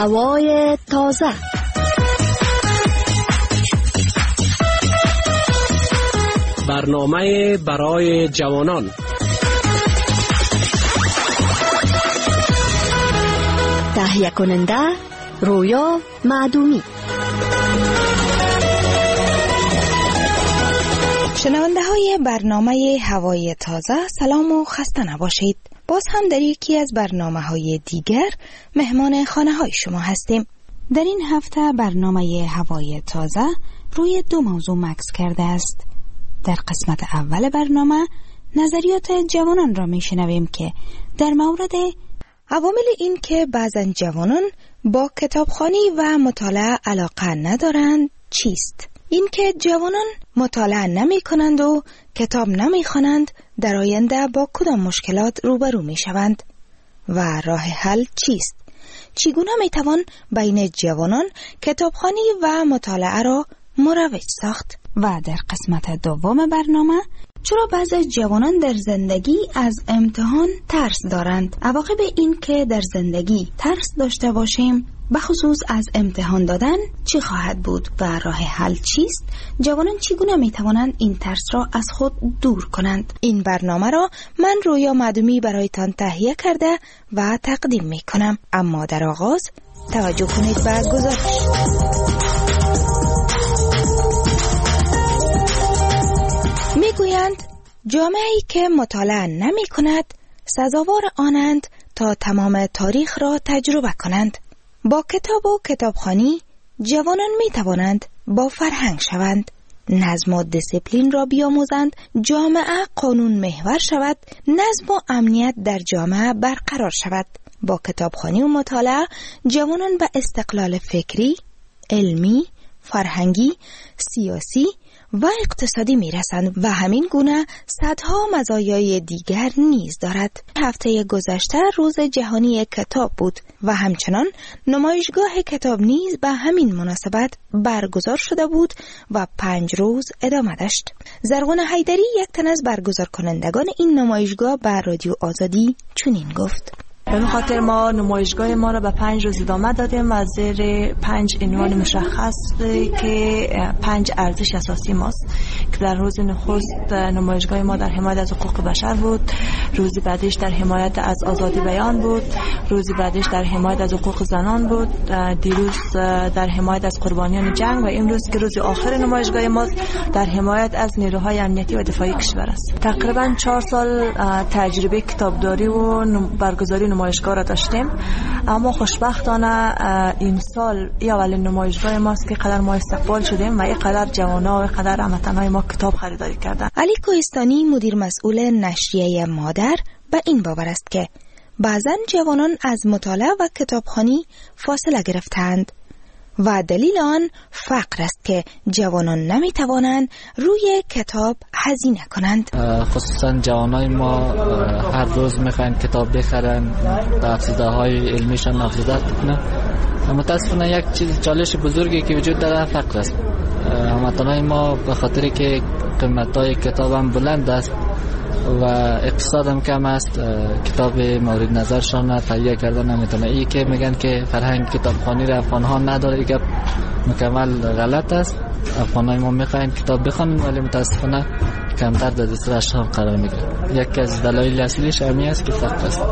هوای تازه. برنامه برای جوانان. تهیه کننده رویا معدومی. شنونده های برنامه هوای تازه، سلام و خسته نباشید. باز هم در یکی از برنامه های دیگر مهمان خانه های شما هستیم. در این هفته برنامه هوای تازه روی دو موضوع مکس کرده است. در قسمت اول برنامه نظریات جوانان را می شنویم که در مورد عوامل این که بعضن جوانان با کتابخوانی و مطالعه علاقه ندارند چیست؟ این که جوانان مطالعه نمی کنند و کتاب نمی خوانند در آینده با کدام مشکلات روبرو می شوند و راه حل چیست؟ چگونه می توان بین جوانان کتابخوانی و مطالعه را مروج ساخت؟ و در قسمت دوم برنامه چرا بعضی جوانان در زندگی از امتحان ترس دارند؟ عواقب این که در زندگی ترس داشته باشیم بخصوص از امتحان دادن چی خواهد بود و راه حل چیست؟ جوانان چگونه می توانند این ترس را از خود دور کنند؟ این برنامه را من رویا معدومی برایتان تهیه کرده و تقدیم می کنم. اما در آغاز توجه کنید به گزارش. میگویند جامعه‌ای که مطالعه نمی کند سزاوار آنند تا تمام تاریخ را تجربه کنند. با کتاب و کتابخوانی جوانان می توانند با فرهنگ شوند، نظم و دیسیپلین را بیاموزند، جامعه قانون محور شود، نظم و امنیت در جامعه برقرار شود. با کتابخوانی و مطالعه جوانان به استقلال فکری، علمی، فرهنگی، سیاسی و اقتصادی میرسند و همین گونه صدها مزایای دیگر نیز دارد. هفته گذشته روز جهانی کتاب بود و همچنان نمایشگاه کتاب نیز به همین مناسبت برگزار شده بود و 5 روز ادامه داشت. زرغون حیدری یک تن از برگزار کنندگان این نمایشگاه به رادیو آزادی چنین گفت: به این خاطر ما نمایشگاه ما را به 5 روز ادامه دادیم و زیر 5 عنوان مشخص که 5 ارزش اساسی ماست که در روز نخست نمایشگاه ما در حمایت از حقوق بشر بود، روز بعدش در حمایت از آزادی بیان بود، روز بعدش در حمایت از حقوق زنان بود، دیروز در حمایت از قربانیان جنگ و امروز که روز آخر نمایشگاه ما در حمایت از نیروهای امنیتی و دفاعی کشور است. تقریبا 4 سال تجربه کتابداری و برگزاری نمایشگاه را داشتیم، اما خوشبختانه این سال اولین نمایشگاه ماست که قدر ما استقبال شدیم و اینقدر جوانا و قدر هموطنان ما کتاب خریداری کردن. علی کوهستانی مدیر مسئول نشریه مادر به این باور است که بعضن جوانان از مطالعه و کتابخوانی فاصله گرفتند و دلیل آن فقر است که جوانان نمیتوانند روی کتاب هزینه کنند. خصوصا جوانای ما هر روز میخواین کتاب بخرن، افزوده های علمیشان افزوده کنن. متاسفانه یک چیز چالش بزرگی که وجود داره فقر است. هموطنای ما به خاطر که قیمتای کتاب هم بلند است و اقتصاد هم کم است، کتاب مورد نظرشان تهیه کردن نمیتونه. این که میگن که فرهنگ کتابخوانی را افغان‌ها نداره، این مکمل غلط است. افغانای ما میخواین کتاب بخونن ولی متاسفانه کمتر در دسترس هم قرار میگیره. یکی از دلایل اصلیش همین است که فقر است.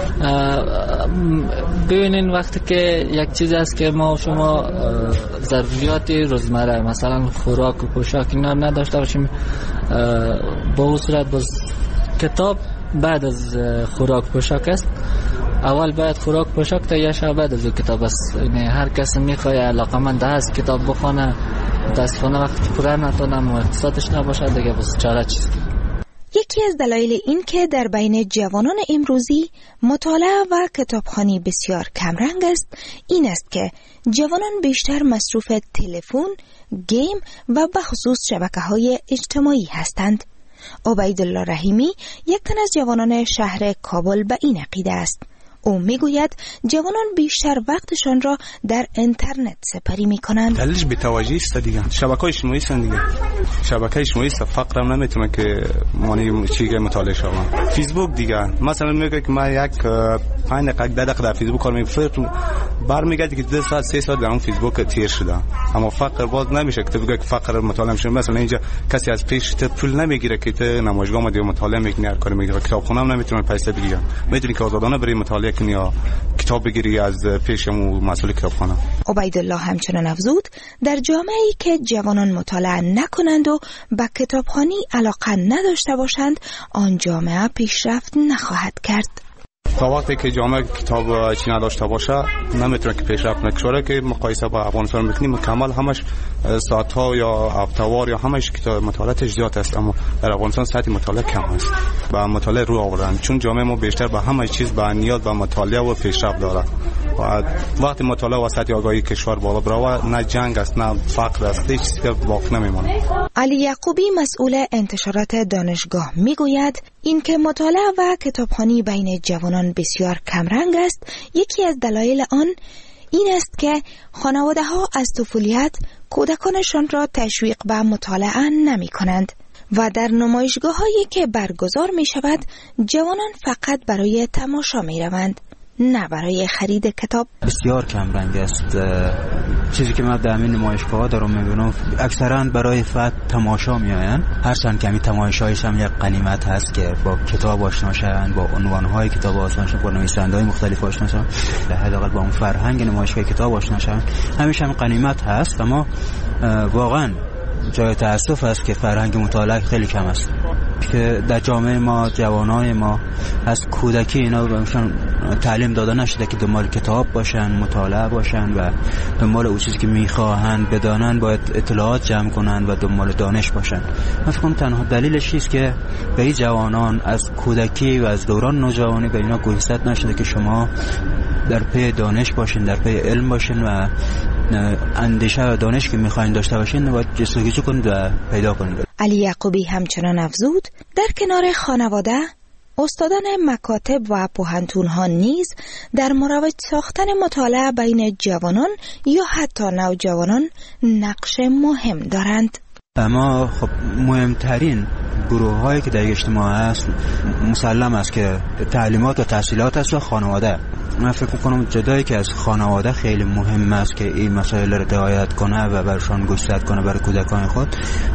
ببینین وقتی که یک چیز است که ما و شما ضروریات روزمره مثلا خوراک و پوشاک اینا نداشته باشیم، با اون صورت باز کتاب بعد از خوراک پوشاک است. اول باید خوراک پوشاک تا یا شب بعد از کتاب است. یعنی هر کس میخواد علاقمند است کتاب بخونه، متاسفانه وقتی پول نتونم و اقتصادش نباشه دیگه بس چاره چیست. یکی از دلایل این که در بین جوانان امروزی مطالعه و کتابخوانی بسیار کمرنگ است این است که جوانان بیشتر مصروف تلفن، گیم و بخصوص شبکه‌های اجتماعی هستند. عبیدالله رحیمی یک تن از جوانان شهر کابل به این عقیده است. او میگوید جوانان بیشتر وقتشان را در اینترنت سپری میکنند. دلیلش بی‌توجهی است دیگه. شبکه‌های اجتماعی است دیگه. شبکه اجتماعی است، فقر هم نمیتونه که معنی چیزی مطالعه شوم. فیسبوک دیگه مثلا میگه که ما یک 5 دقیقه در فیسبوک کار می‌کنم، برمیگردی که 2 ساعت 3 ساعت در اون فیسبوک تیر شده. اما فقر باز نمیشه که بگه که فقر مطالعه میشه. مثلا اینجا کسی از پیش پول نمیگیره که تو نمایشگاه ما دیگه مطالعه میکنی، هر کاری میگیره. کتابخونه هم نمیتونه پیسه بگیره. میتونی که آزادانه بری مطالعه کنی یا کتاب بگیری از پیشمو مسئول کتابخانه. عبیدالله همچنان افزود در جامعه‌ای که جوانان مطالعه نکنند و به کتابخوانی علاقه نداشته باشند، آن جامعه پیشرفت نخواهد کرد. تا وقتی که جامعه کتاب چی نداشته باشه نمیتونه که پیشرفت نکنه. که مقایسه با افغانستان میکنیم مکمل همش ساعت‌ها یا هفته‌وار یا همش کتاب مطالعه زیاد است، اما در افغانستان سطح مطالعه کم است. با مطالعه رو آوردن چون جامعه ما بیشتر به همه چیز به نیاز به مطالعه و پیشرفت داره. و وقتی مطالعه و سطح آگاهی کشور بالا بره، نه جنگ است نه فقر است، هیچ چیزی باقی نمیمونه. علی یعقوبی مسئول انتشارات دانشگاه میگوید اینکه مطالعه و کتابخوانی بین جوانان بسیار کمرنگ است، یکی از دلایل آن این است که خانواده‌ها از طفولیت کودکانشان را تشویق به مطالعه نمی کنند و در نمایشگاه‌هایی که برگزار می شود جوانان فقط برای تماشا می روند، نه برای خرید کتاب. بسیار کم رنگ است. چیزی که من در همین نمایشگاه دارم میبینم اکثرا برای فقط تماشا میآیند. هرچند که همین تماشایش هم یک غنیمت هست که با کتاب آشنا شوند، با عنوانهای کتاب آشنا شوند، با نویسنده‌های مختلف آشنا شوند، حداقل با اون فرهنگ نمایشگاه کتاب آشنا شوند. همیشه هم غنیمت هست، اما واقعا جای تأسف است که فرهنگ مطالعه خیلی کم است. که در جامعه ما جوانان ما از کودکی اینا بهشون تعلیم داده نشده که دنبال کتاب باشن، مطالعه باشن و دنبال اون چیزی که میخواهند بدانن باید اطلاعات جمع کنن و دنبال دانش باشن. من فکر کنم تنها دلیلش است که به این جوانان از کودکی و از دوران نوجوانی به اینا گوشزد نشده که شما در پی دانش باشین، در پی علم باشین و اندیشه و دانش که میخواین داشته باشین و جستجو کنید و پیدا کنید. علی یعقوبی همچنان افزود در کنار خانواده استادان مکاتب و پوهنتون‌ها نیز در مروج ساختن مطالعه بین جوانان یا حتی نوجوانان نقش مهم دارند. اما خب مهمترین گروه هایی که در اجتماع هست مسلم است که تعلیمات و تحصیلات است و خانواده. من فکر میکنم جدایی که از خانواده خیلی مهم است که این مسائل را رعایت کنه و برشان گوشزد کنه برای کودکان خود.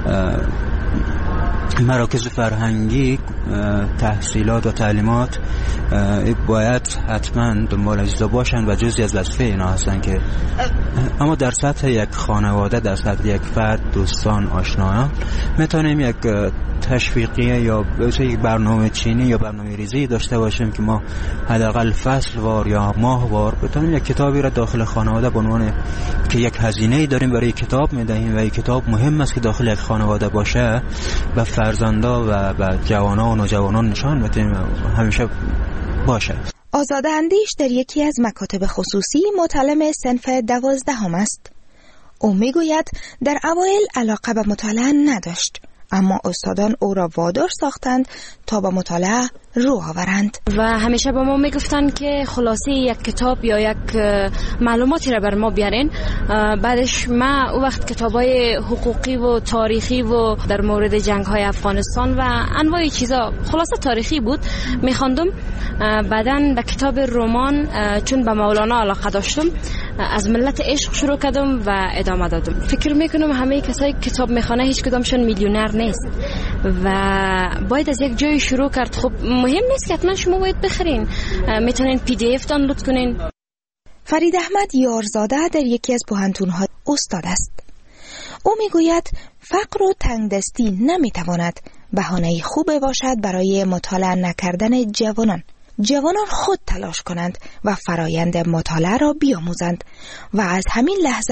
مراکز فرهنگی تحصیلات و تعلیمات باید حتما دنبال اجزا باشن و جزئی از وظیفه اینا هستن که اما در سطح یک خانواده، در سطح یک فرد، دوستان، آشنایان میتونیم یک تشویقیه یا یک برنامه چینی یا برنامه ریزی داشته باشیم که ما حداقل فصل وار یا ماه وار بتونیم یک کتابی را داخل خانواده به عنوان که یک هزینه‌ای داریم برای کتاب میدهیم و این کتاب مهم است که داخل یک خانواده باشه و فرزندا و جوانان و نوجوانان نشان بدیم همیشه باشه. آزاده اندیش در یکی از مکاتب خصوصی متعلم صنف 12 است. او میگوید در اوایل علاقه به مطالعه نداشت، اما استادان او را وادار ساختند تا به مطالعه رو آورند و همیشه با ما میگفتن که خلاصه یک کتاب یا یک معلوماتی را بر ما بیارین. بعدش ما او وقت کتابای حقوقی و تاریخی و در مورد جنگ‌های افغانستان و انواع چیزا خلاصه تاریخی بود میخواندم. بعدن به کتاب رمان چون به مولانا علاقه داشتم از ملت عشق شروع کردم و ادامه دادم. فکر میکنم همه کسایی که کتاب میخوانه هیچ کدامشون میلیونر نیست و باید از یک جای شروع کرد. خب مهم نیست که حتما شما باید بخرین، میتونین PDF دانلود کنین. فرید احمد یارزاده در یکی از پوهنتون‌ها استاد است. او میگوید فقر و تنگدستی نمیتواند بهانه خوبی باشد برای مطالعه نکردن جوانان. جوانان خود تلاش کنند و فرایند مطالعه را بیاموزند و از همین لحظه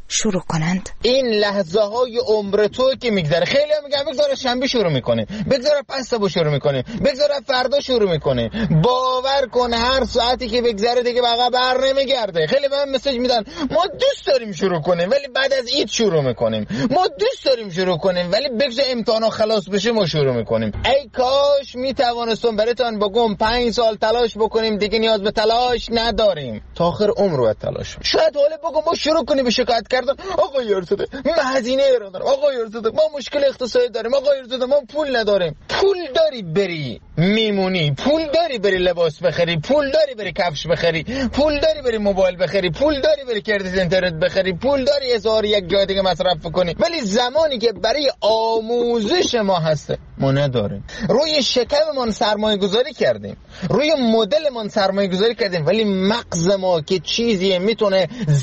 شروع کنند. این لحظه های عمر تو که میگذره، خیلی هم میگن بگذاره شنبه شروع میکنه، بگذاره پس صبح شروع میکنه، بگذاره فردا شروع میکنه. باور کن هر ساعتی که بگذره دیگه بقا بر نمیگرده. خیلی به من مسیج میدن ما دوست داریم شروع کنیم ولی بعد از عید شروع میکنیم، ما دوست داریم شروع کنیم ولی بگذار امتحانا خلاص بشه ما شروع میکنیم. ای کاش میتوانستم براتون بگم 5 سال تلاش بکنیم دیگه نیاز به تلاش نداریم، تا آخر عمر باید تلاش. شاید حالا بگم ما شروع کنیم به شکایت کردن، آقا یارزاده من هزینه ایران دارم، آقا یارزاده ما مشکل اقتصادی داریم، آقا یارزاده ما پول نداریم. پول داری بری میمونی، پول داری بری لباس بخری، پول داری بری کفش بخری، پول داری بری موبایل بخری، پول داری بری کارت اینترنت بخری، پول داری 1001 جای دیگه مصرف کنی. ولی زمانی که برای آموزش ما هسته ما نداریم. روی شکممون سرمایه گذاری کردیم، روی مدلمون سرمایه گذاری کردیم، ولی مغز ما که چیزی میتونه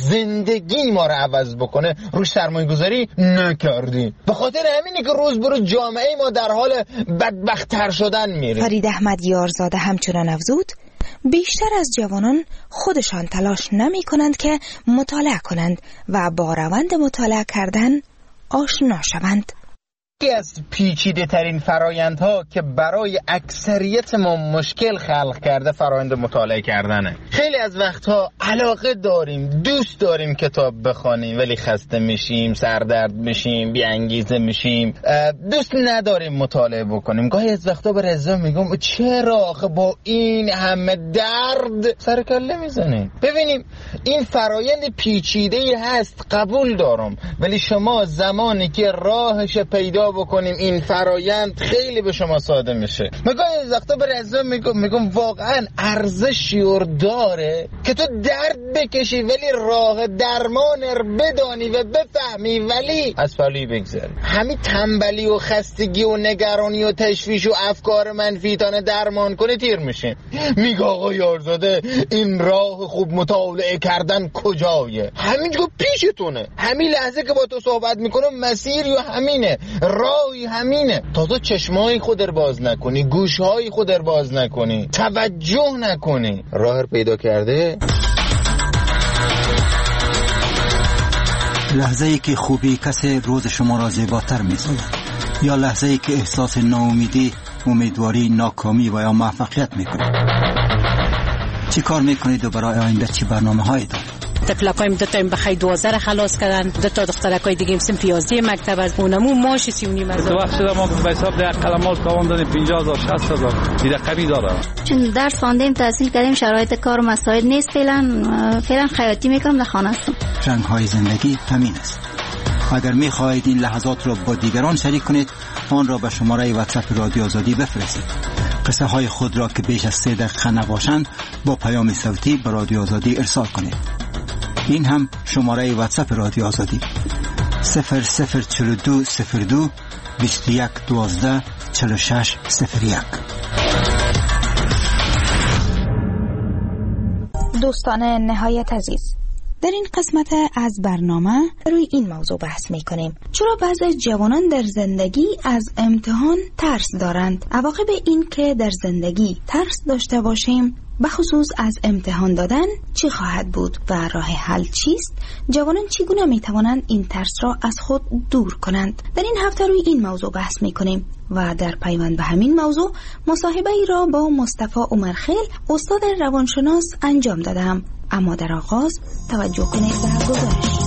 زندگی ما رو عوض بکنه روی سرمایه گذاری نکردیم. به خاطر همینی که روز به روز جامعه ما در حال بدبخت‌تر شدن میره. فرید احمد یارزاده همچنان افزود بیشتر از جوانان خودشان تلاش نمی کنند که مطالعه کنند و با روند مطالعه کردن آشنا شوند. یکی از پیچیده ترین فرایندها که برای اکثریت ما مشکل خلق کرده فرایند مطالعه کردنه. خیلی از وقتها علاقه داریم، دوست داریم کتاب بخونیم ولی خسته میشیم، سردرد میشیم، بی انگیزه میشیم، دوست نداریم مطالعه بکنیم. گاهی از وقتا به رضا میگم چرا آخه با این همه درد سر کله میزنیم. ببینیم این فرایند پیچیده‌ای هست، قبول دارم، ولی شما زمانی که راهش پیدا بکنیم این فرایند خیلی به شما ساده میشه. مگه این وقتا به رضا میگم واقعا ارزشی داره که تو درد بکشی ولی راه درمان بدانی و بفهمی ولی از پلوی بگذری. همین تنبلی و خستگی و نگرانی و تشویش و افکار منفی تانه درمان کنه تیر میشه. میگه آقا یارزاده این راه خوب مطالعه کردن کجایه؟ همینجا پیشتونه، همین لحظه که با تو صحبت میکنم مسیر یا همینه، راهی همینه. تازه چشمای خود رو باز نکنی، گوشهای خود رو باز نکنی، توجه نکنی، راه رو پیدا کرده. لحظه ای که خوبی کسی روز شما را زیباتر می‌سازد، یا لحظه ای که احساس ناامیدی، امیدواری، ناکامی و یا موفقیت میکنید. چی کار میکنید و برای آینده چی برنامه‌هایی دارید؟ طفلکایم دو تا بخای 12 خلاص کردن، دو تا دخترکای دیگه سن 11 مکتب از اونمو ماش 39,000. تو وقت شده ما به حساب ده قلمال تاوان دادیم 50,000 60,000 دیگه کمی داره. چون درس خواندیم تحصیل کردیم شرایط کار و مسائل نیست، فعلا خیاطی میکنم در خانه هستم. رنگ‌های زندگی همین است. اگر می‌خواهید این لحظات را با دیگران شریک کنید آن را به شماره واتساپ رادیو آزادی بفرستید. قصه های خود را که بیش از 3 دقیقه نباشند با پیام صوتی به رادیو آزادی ارسال کنید. این هم شماره واتساپ رادیو آزادی 0042 02 21 12 46 01. دوستان نهایت عزیز، در این قسمت از برنامه روی این موضوع بحث می کنیم. چرا بعضی جوانان در زندگی از امتحان ترس دارند؟ عواقب این که در زندگی ترس داشته باشیم بخصوص از امتحان دادن چی خواهد بود و راه حل چیست؟ جوانان چگونه می توانند این ترس را از خود دور کنند؟ در این هفته روی این موضوع بحث می کنیم و در پیوند به همین موضوع مصاحبه ای را با مصطفی عمرخیل استاد روانشناس انجام دادم. اما در آغاز توجه کنید به گزارش.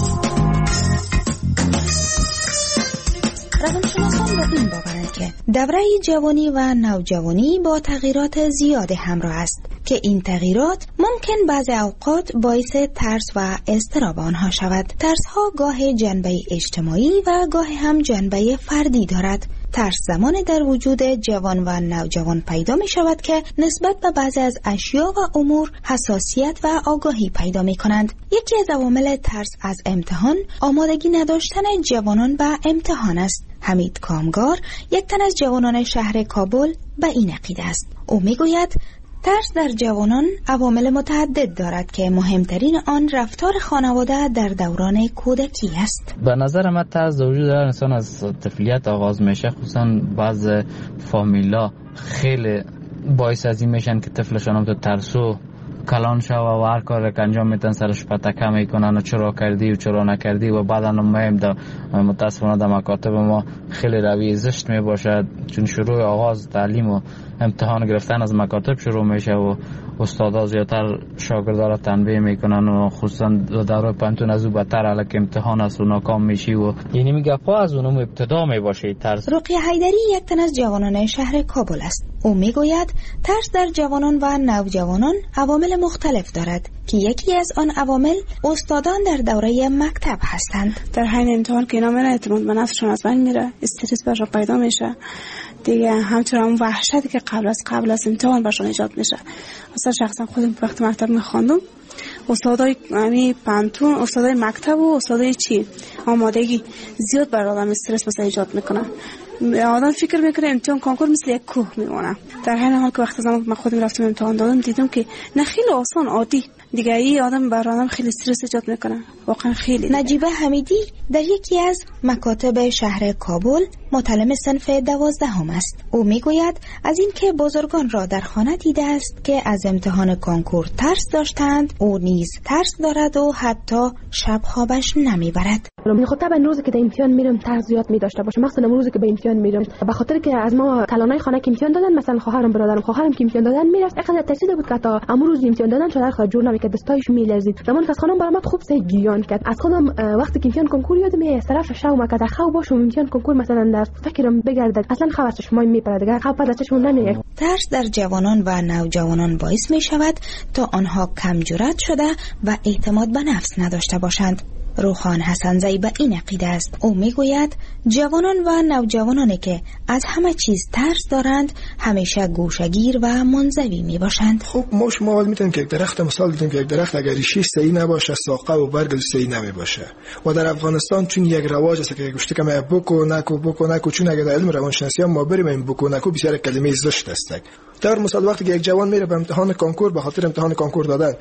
روانشناسان با این باورند که دوره جوانی و نوجوانی با تغییرات زیاد همراه است که این تغییرات ممکن بعضی اوقات باعث ترس و اضطراب آنها شود. ترس ها گاه جنبه اجتماعی و گاه هم جنبه فردی دارد. ترس زمان در وجود جوان و نوجوان پیدا می شود که نسبت به بعضی از اشیا و امور حساسیت و آگاهی پیدا می کنند. یکی از عوامل ترس از امتحان آمادگی نداشتن جوانان به امتحان است. حمید کامگار، یک تن از جوانان شهر کابل، به این عقیده است. او می گوید ترس در جوانان عوامل متعدد دارد که مهمترین آن رفتار خانواده در دوران کودکی است. به نظر من ترس در وجود هر انسان از طفولیت آغاز میشه، خصوصا بعض فامیلا خیلی باعث از این میشن که طفلشان هم تو ترسو کلان شو و هر کار که انجام میتن سرش پتکه میکنن و چرا کردی و چرا نکردی و بعدا مهم در متاسفانه در مکاتب ما خیلی روی زشت میباشد، چون شروع آغاز تعلیم و امتحان گرفتن از مکاتب شروع میشه و استادا زیادتر شاگردا را تنبیه میکنن و خصوصا در پانتون از او بدتر الک امتحان است و ناکام میشی و یعنی میگه پا از اونم ابتدا میباشه ترس. رقیه حیدری یک تن از جوانان شهر کابل است. او میگوید ترس در جوانان و نوجوانان عوامل مختلف دارد که یکی از آن عوامل استادان در دوره مکتب هستند. در حین امتحان که اینا میره اعتماد به نفسشون از بین میره، استرس برشون پیدا میشه دیگه، همچنین اون وحشتی که قبل از امتحان برشون ایجاد میشه. مثلا شخصا خودم وقتی مکتب میخواندم استادای پانتون، استادای مکتب و استادای آمادگی زیاد بر آدم استرس مثلا ایجاد میکنه. آدم فکر میکنه امتحان کنکور مثل یک کوه میمونه، در حین حال که وقتی من خودم رفتم امتحان دادم دیدم که نه، خیلی آسان عادی دیگه. ای آدم بر آدم خیلی استرس ایجاد میکنه واقعا خیلی. نجیبه حمیدی در یکی از مکاتب شهر کابل متعلم صنف 12 است. او میگوید از این که بزرگان را در خانه دیده است که از امتحان کنکور ترس داشتند، او نیز ترس دارد و حتی شب خوابش نمیبرد. خب طبعا روزی که در امتحان میرم ترس زیاد میداشته باشه، مثلا روزی که به امتحان میرم به خاطر که از ما کلانای خانه که امتحان دادن، مثلا خواهرم برادرم خواهرم که امتحان دادن میرفت، اینقدر ترسیده بود که تا امروز امتحان دادن شده خود جور نمیکرد، دستایش میلرزید. زمانی که از خانم برآمد خوب سه گیان کرد. از خودم وقتی که امتحان کنکور یادم میاد طرف شو مکد خو باشم امتحان کنکور مثلا در فکرم بگردد اصلا خبر چشمای میپره دیگه، خبر چشمون نمیاد. ترس در جوانان و نوجوانان باعث می شود تا آنها کم جرأت شده و اعتماد به نفس نداشته باشند. روحان حسنزی به این عقیده است. او میگوید جوانان و نوجوانانی که از همه چیز ترس دارند همیشه گوشه‌گیر و منزوی میباشند. خب ما شما میتونیم که یک درخت مثال بزنیم که یک درخت اگر ریشش صحیح نباشه ساقه و برگش صحیح نمیباشه. و در افغانستان چون یک رواج است که گوشت که بوکو نکو چون اگر در علم روانشناسی ما بریم این بوکو نکو بسیار کلمه زشت است. در مثال وقتی که یک جوان میره به امتحان کنکور به خاطر امتحان کنکور دادن،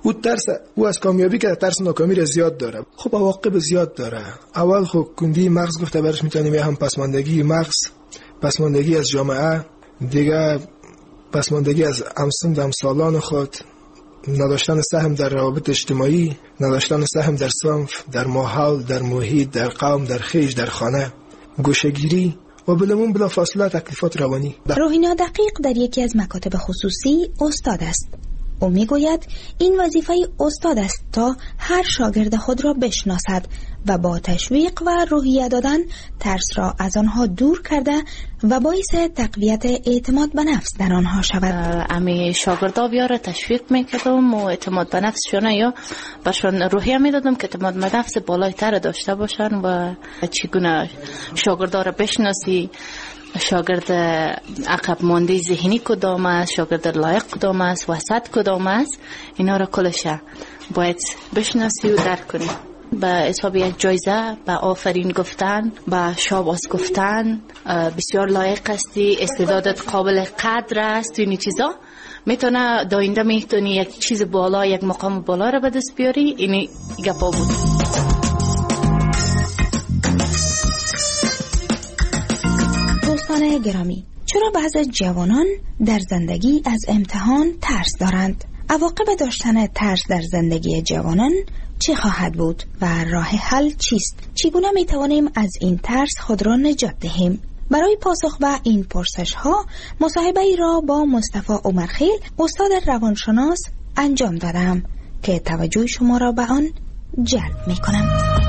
او از کامیابی که ترس ناکامی را زیاد داره. خب عواقب زیاد داره. اول خب کندی مغز گفته برش میتونیم هم پسماندگی مغز، پسماندگی از جامعه، دیگه پسماندگی از همسالان خود، نداشتن سهم در روابط اجتماعی، نداشتن سهم در صنف، در ماحول، در محیط، در قوم، در خیش، در خانه، گوشه‌گیری و بلا فاصله تکلیفات روانی. روحینا دقیق در یکی از مکاتب خصوصی استاد است. او میگوید این وظیفه استاد است تا هر شاگرد خود را بشناسد و با تشویق و روحیه دادن ترس را از آنها دور کرده و باعث تقویت اعتماد به نفس در آنها شود. امی شاگردا بیاره تشویق میکردم و اعتماد به نفسشون یا برشون روحیه میدادم که اعتماد به نفس بالاتر داشته باشن و چگونه شاگردا را بشناسی، شاگرد عقب مانده ذهنی کدام است، شاگرد لایق کدام است، وسط کدام است، اینا را کلش باید بشناسی و درک کنی. به حساب یک جایزه، به آفرین گفتن، به شاباس گفتن، بسیار لایق هستی، استعدادت قابل قدر است، اینی چیزا میتونه داینده میتونی یک چیز بالا، یک مقام بالا را به دست بیاری. اینی گپا بود. دوستان گرامی، چرا بعضی جوانان در زندگی از امتحان ترس دارند؟ عواقب داشتن ترس در زندگی جوانان چه خواهد بود و راه حل چیست؟ چگونه می توانیم از این ترس خود را نجات دهیم؟ برای پاسخ به این پرسش ها مصاحبه ای را با مصطفی عمرخیل استاد روانشناس انجام دادم که توجه شما را به آن جلب می کنم.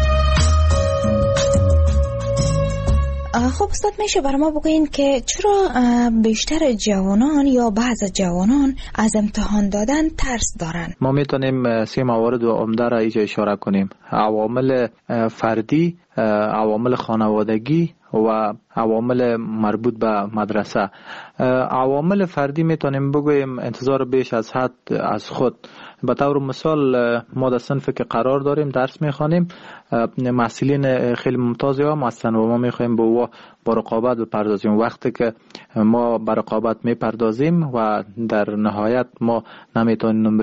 خب استاد، میشه برای ما بگوین که چرا بیشتر جوانان یا بعض جوانان از امتحان دادن ترس دارن؟ ما میتونیم سه موارد عمده را اینجا اشاره کنیم: عوامل فردی، عوامل خانوادگی و عوامل مربوط به مدرسه. عوامل فردی میتونیم بگویم انتظار بیش از حد از خود. به طور مثال ما در صنفی که قرار داریم درس میخوانیم، محصلین خیلی ممتازی هم هستن و ما میخوایم با رقابت بپردازیم. وقتی که ما با رقابت میپردازیم و در نهایت ما نمیتونیم نمره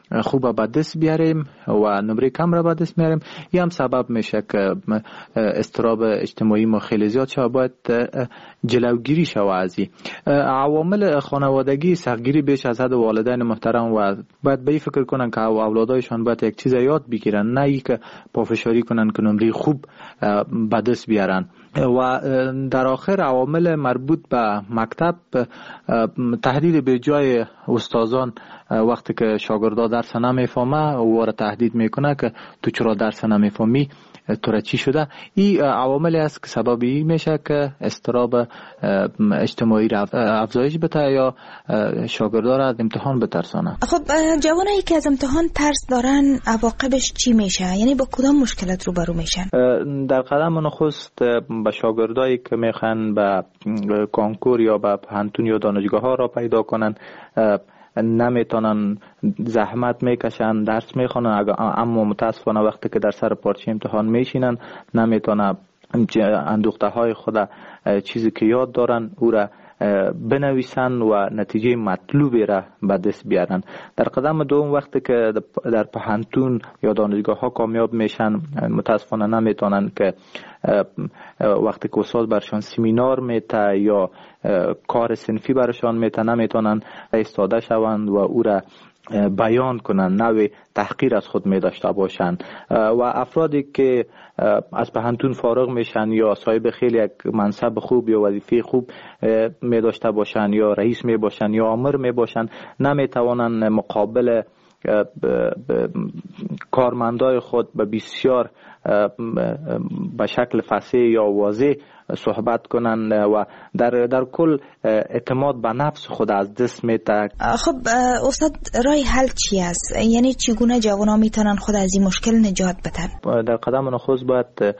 خوب به دست بیاریم و نمره کم را به دست میاریم. این هم سبب میشه که اضطراب اجتماعی ما خیلی زیاد شد. باید جلوگیری شود از این عوامل خانوادگی. سختگیری بیش از حد والدین محترم و باید به این فکر کنن که اولادایشان باید یک چیز یاد بگیرن، نه ای که پافشاری کنن که نمره خوب به دست بیارن. و در آخر عوامل مربوط به مکتب، تهدید به جای استادان وقتی که شاگردا درس نمیفهمه و تهدید میکنه که تو چرا درس نمیفهمی، تو را چی شده. این عواملی است که سببی میشه که اضطراب اجتماعی را افزایش بده یا شاگردا را از امتحان بترسانه. خب جوانایی که از امتحان ترس دارن عواقبش چی میشه؟ یعنی با کدام مشکلات روبرو میشن؟ در قدم نخست به شاگردایی که میخوان به کنکور یا به پانتون یا دانشگاه ها را پیدا کنن، نمیتونن، زحمت میکشن، درس میخونن، اما متاسفانه وقتی که در سر پارچه امتحان میشینن نمیتونن اندوخته های خود چیزی که یاد دارن او را بنویسن و نتیجه مطلوبی را به دست بیارن. در قدم دوم وقتی که در پانتون یا دانشگاه ها کامیاب میشن، متاسفانه نمیتونن که وقتی که استاد برشان سمینار میته یا کار صنفی برشان میته نمیتونن ایستاده شوند و او را بیان کنن، نوع تحقیر از خود می داشته باشند. و افرادی که از پانتون فارغ میشن یا صاحب خیلی یک منصب خوب یا وظیفه خوب می داشته باشند یا رئیس می باشند یا آمر می باشند، نمی توانند مقابل کارمندای خود به بسیار به شکل فصیح یا واضح صحبت کنند و در کل اعتماد به نفس خود از دست میده. خب استاد، راه حل چی است؟ یعنی چگونه جوانان میتونن خود از این مشکل نجات بدن؟ در قدم نخست باید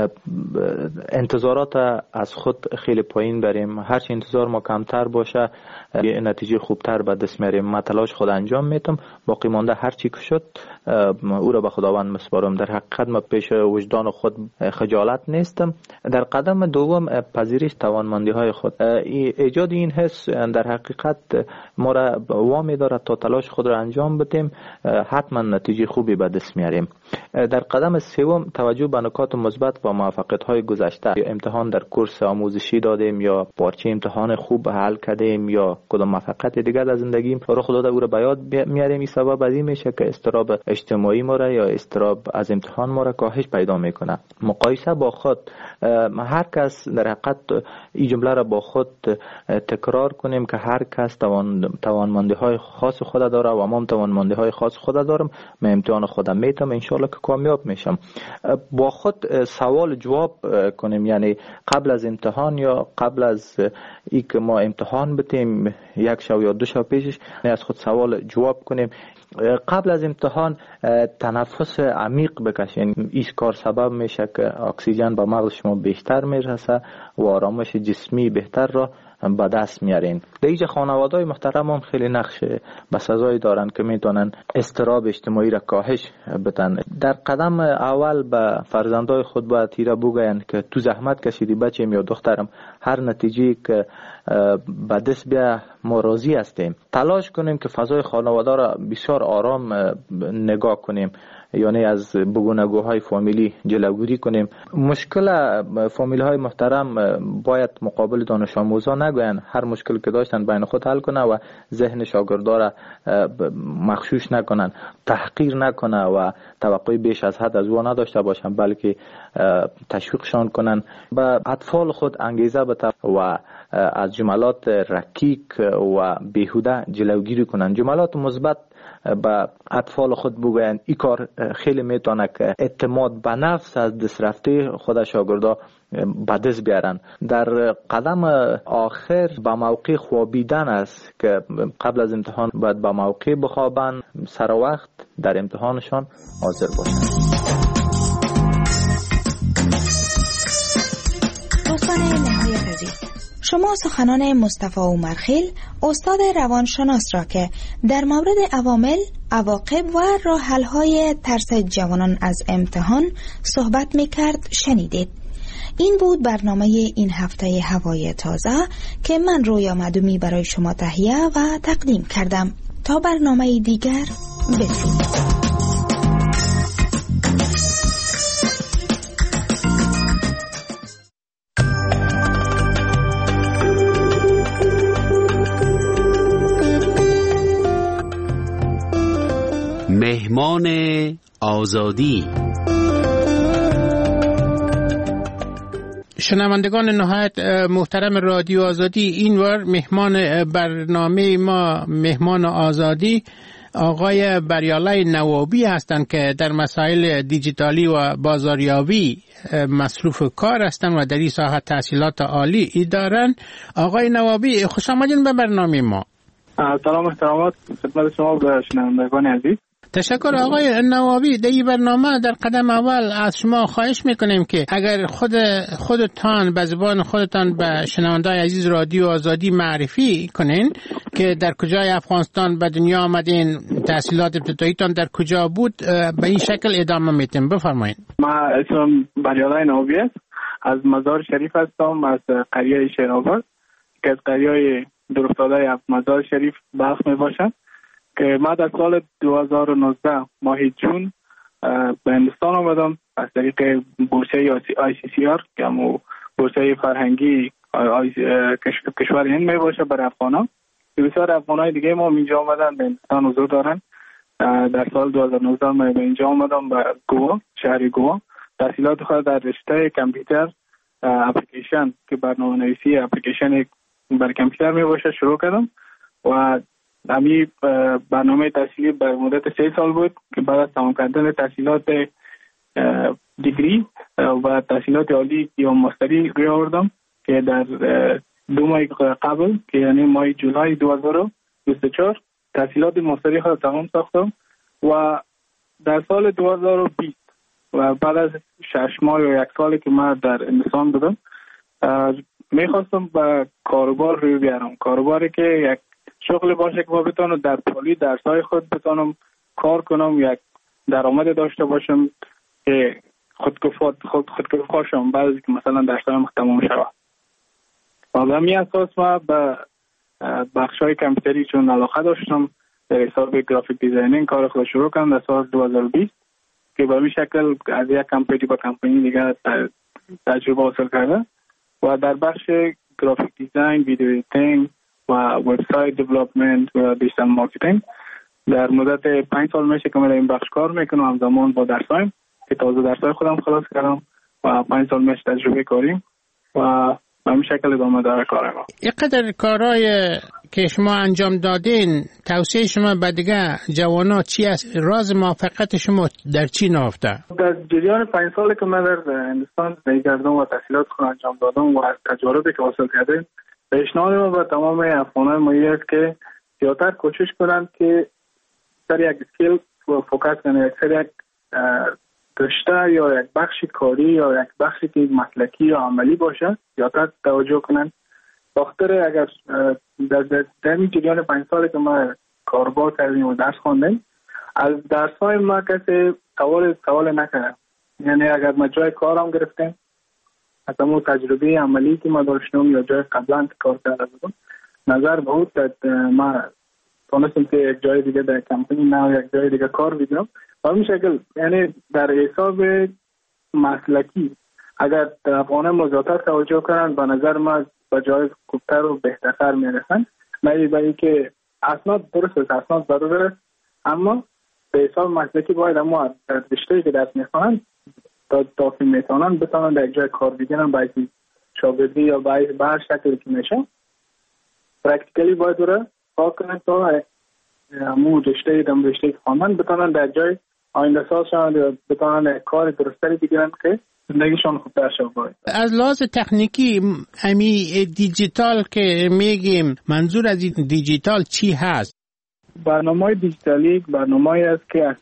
انتظارات از خود خیلی پایین بریم. هرچی انتظار ما کمتر باشه نتیجه خوبتر به دست میاریم. من تلاش خود انجام میتم، باقی مانده هرچی که شد او را به خداوند مسپارم. در حقیقت ما پیش وجدان خود خجالت نیستم. در قدم دوم پذیرش توانمندی های خود. ایجاد این حس در حقیقت ما را وامی دارد تا تلاش خود را انجام بدیم، حتما نتیجه خوبی به دست میاریم. در قدم سوم توجه به نکات مثبت و موفقیت های گذشته. امتحان در کورس آموزشی دادیم یا پارچه امتحان خوب حل کردیم یا کدام موفقیت دیگر در زندگیم رخ داده او را به یاد میاریم. این سبب از این میشه که اضطراب اجتماعی ما را یا اضطراب از امتحان ما را کاهش پیدا میکنه. مقایسه با خود، هر کس در حقیقت این جمله را با خود تکرار کنیم که هر کس توانمندی های خاص خود داره و من توانمندی های خاص خود دارم. من امتحان خودم میتم، انشالله که کامیاب میشم. با خود سوال جواب کنیم، یعنی قبل از امتحان یا قبل از ای که ما امتحان بتیم یک شب یا دو شب پیشش از خود سوال جواب کنیم. قبل از امتحان تنفس عمیق بکشین. این کار سبب میشه که اکسیژن به مغز شما بیشتر میرسه و آرامش جسمی بهتر را به دست میارین. دیگه خانواده‌های محترم هم خیلی نقش بسزایی دارن که میتونن اضطراب اجتماعی را کاهش بدن. در قدم اول به فرزندای خود باید تیره بگوین که تو زحمت کشیدی بچه‌م یا دخترم، هر نتیجه که به دست بیا ما راضی هستیم. تلاش کنیم که فضای خانواده را بسیار آرام نگاه کنیم، یعنی از بگونگوهای فامیلی جلوگیری کنیم. مشکل فامیلی های محترم باید مقابل دانش آموزان نگوین، هر مشکل که داشتن بین خود حل کنه و ذهن شاگردا را مغشوش نکنن، تحقیر نکنه و توقع بیش از حد از او نداشته باشن، بلکه تشویقشان کنن. به اطفال خود انگیزه بده و از جملات رکیک و بیهوده جلوگیری کنن. جملات مثبت به اطفال خود بگوین. این کار خیلی میتونه که اعتماد به نفس از دست رفته خود شاگردا به دست بیارن. در قدم آخر به موقع خوابیدن است که قبل از امتحان باید به موقع بخوابن، سر وقت در امتحانشان حاضر باشن. دوستان نهایت عزیز، شما سخنان مصطفی عمرخیل استاد روانشناس را که در مورد عوامل، عواقب و راه حل‌های ترس جوانان از امتحان صحبت می‌کرد شنیدید. این بود برنامه این هفته هوای تازه که من رویا معدومی برای شما تهیه و تقدیم کردم. تا برنامه دیگر، بدرود. مهمان آزادی. شنوندگان نهایت محترم رادیو آزادی، اینور مهمان برنامه ما مهمان آزادی آقای بریالای نوابی هستند که در مسائل دیجیتالی و بازاریابی مصروف کار هستند و در این ساحه تحصیلات عالی دارند. آقای نوابی خوش آمدین به برنامه ما. سلام احترامات خدمت شما و شنوندگان عزیز. تشکر آقای نوابی. در این برنامه در قدم اول از شما خواهش میکنیم که اگر خودتان به زبان خودتان به شنوندگان عزیز رادیو آزادی معرفی کنین که در کجای افغانستان به دنیا آمدین، تحصیلات ابتداییتان در کجا بود، به این شکل ادامه میتیم. بفرمایید. من اسمم بریالای نوابی است، از مزار شریف هستم، از قریه شیرآباد که از قریه دورافتاده مزار شریف بلخ می باشد که من در سال 2019 ماه جون به هندوستان آمدم از طریق بورسه ICCR که همو بورسه فرهنگی کشور هند می باشه برای افغانان. بسیار افغانای دیگه ما اینجا آمدن به هندوستان حضور دارن. در سال 2019 من به اینجا آمدم به گوا، شهر گوا. تحصیلات خود در رشته کامپیوتر اپلیکیشن که برنامه نویسی اپلیکیشن برای کامپیوتر می باشه شروع کردم و همی برنامه تحصیلی بر مدت 3 سال بود که بعد از تمام کردن تحصیلات دیگری و تحصیلات عالی یا ماستری روی آوردم که در 2 ماه قبل که یعنی ماه جولای 2024 تحصیلات ماستری خود تمام ساختم و در سال 2020 و بعد از 6 ماه یا 1 سالی که من در هندوستان بودم میخواستم به کاروبار روی بیارم، کاروباری که یک شغل باشه که ما بتونم در پالی درسای خود بتونم کار کنم، یک درآمد داشته باشم که خودکفا شم بعد از که مثلا درسایم تمام شود. و به همین اساس ما به بخشای کامپیوتری چون علاقه داشتم در حساب گرافیک دیزاینینگ کار خود شروع کردم در سال 2020 که به همین شکل از یک کمپانی به کمپانی دیگه تجربه حاصل کرده و در بخش گرافیک دیزاین، ویدیو ایدیتینگ و وبسایت دیولپمنت و دیجیتال مارکتینگ در مدت 5 سال میشه که من این بخش کار میکنم. همزمان با درسایم که تازه درسای خودم خلاص کردم و 5 سال میشه تجربه کاریم و به همین شکل ادامه داره کار ما. اینقدر کارهای که شما انجام دادین، توصیه شما به دیگه جوانا چی است؟ راز موفقیت شما در چی نهفته؟ در جریان 5 سالی که من در هندوستان زندگی کردم و تحصیلات خود انجام دادم و از تجاربی که حاصل کردم، پیشنهاد ما به تمام افغانان ما است که زیادتر کوشش کنند که سر یک اسکیل فوکس کنند، سر یک رشته یا یک بخش کاری یا یک بخشی که مسلکی یا عملی باشه زیادتر توجه کنند. بخاطر اگر در این جریان 5 سالی که ما کاربار کردیم و درس خواندیم، از درس‌های ما کسی سوال نکنه. یعنی اگر ما جای کارم گرفتیم از همون تجربه عملی که ما داشتم یا جای قبلا کار کرده بودم نظر بود ما تونستم که یک جای دیگه در کمپانی نه یک جای دیگه کار بگیرم. و همین شکل یعنی در حساب مسلکی اگر افغانان مزیاتر توجه کنند به نظر ما به جای خوبتر و بهتر میرسند. نه برای که اسناد درست است، اسناد ضرور است، اما به حساب مسلکی باید اما در رشته‌ای که درس میخوانند تا که میتونن بتونن در جای کار بگیرن، باید شاگردی یا باید به هر شکلی که میشه پرکتیکلی باید دوره کار کنن تا همون رشته که خواندن بتونن در جای آینده ساز شوند یا بتونن کار درستری بگیرن که زندگیشون خوبتر شود. از لحاظ تکنیکی امی دیجیتال که میگیم، منظور از دیجیتال چی هست؟ برنامه‌های دیجیتالی برنامه‌ای است که از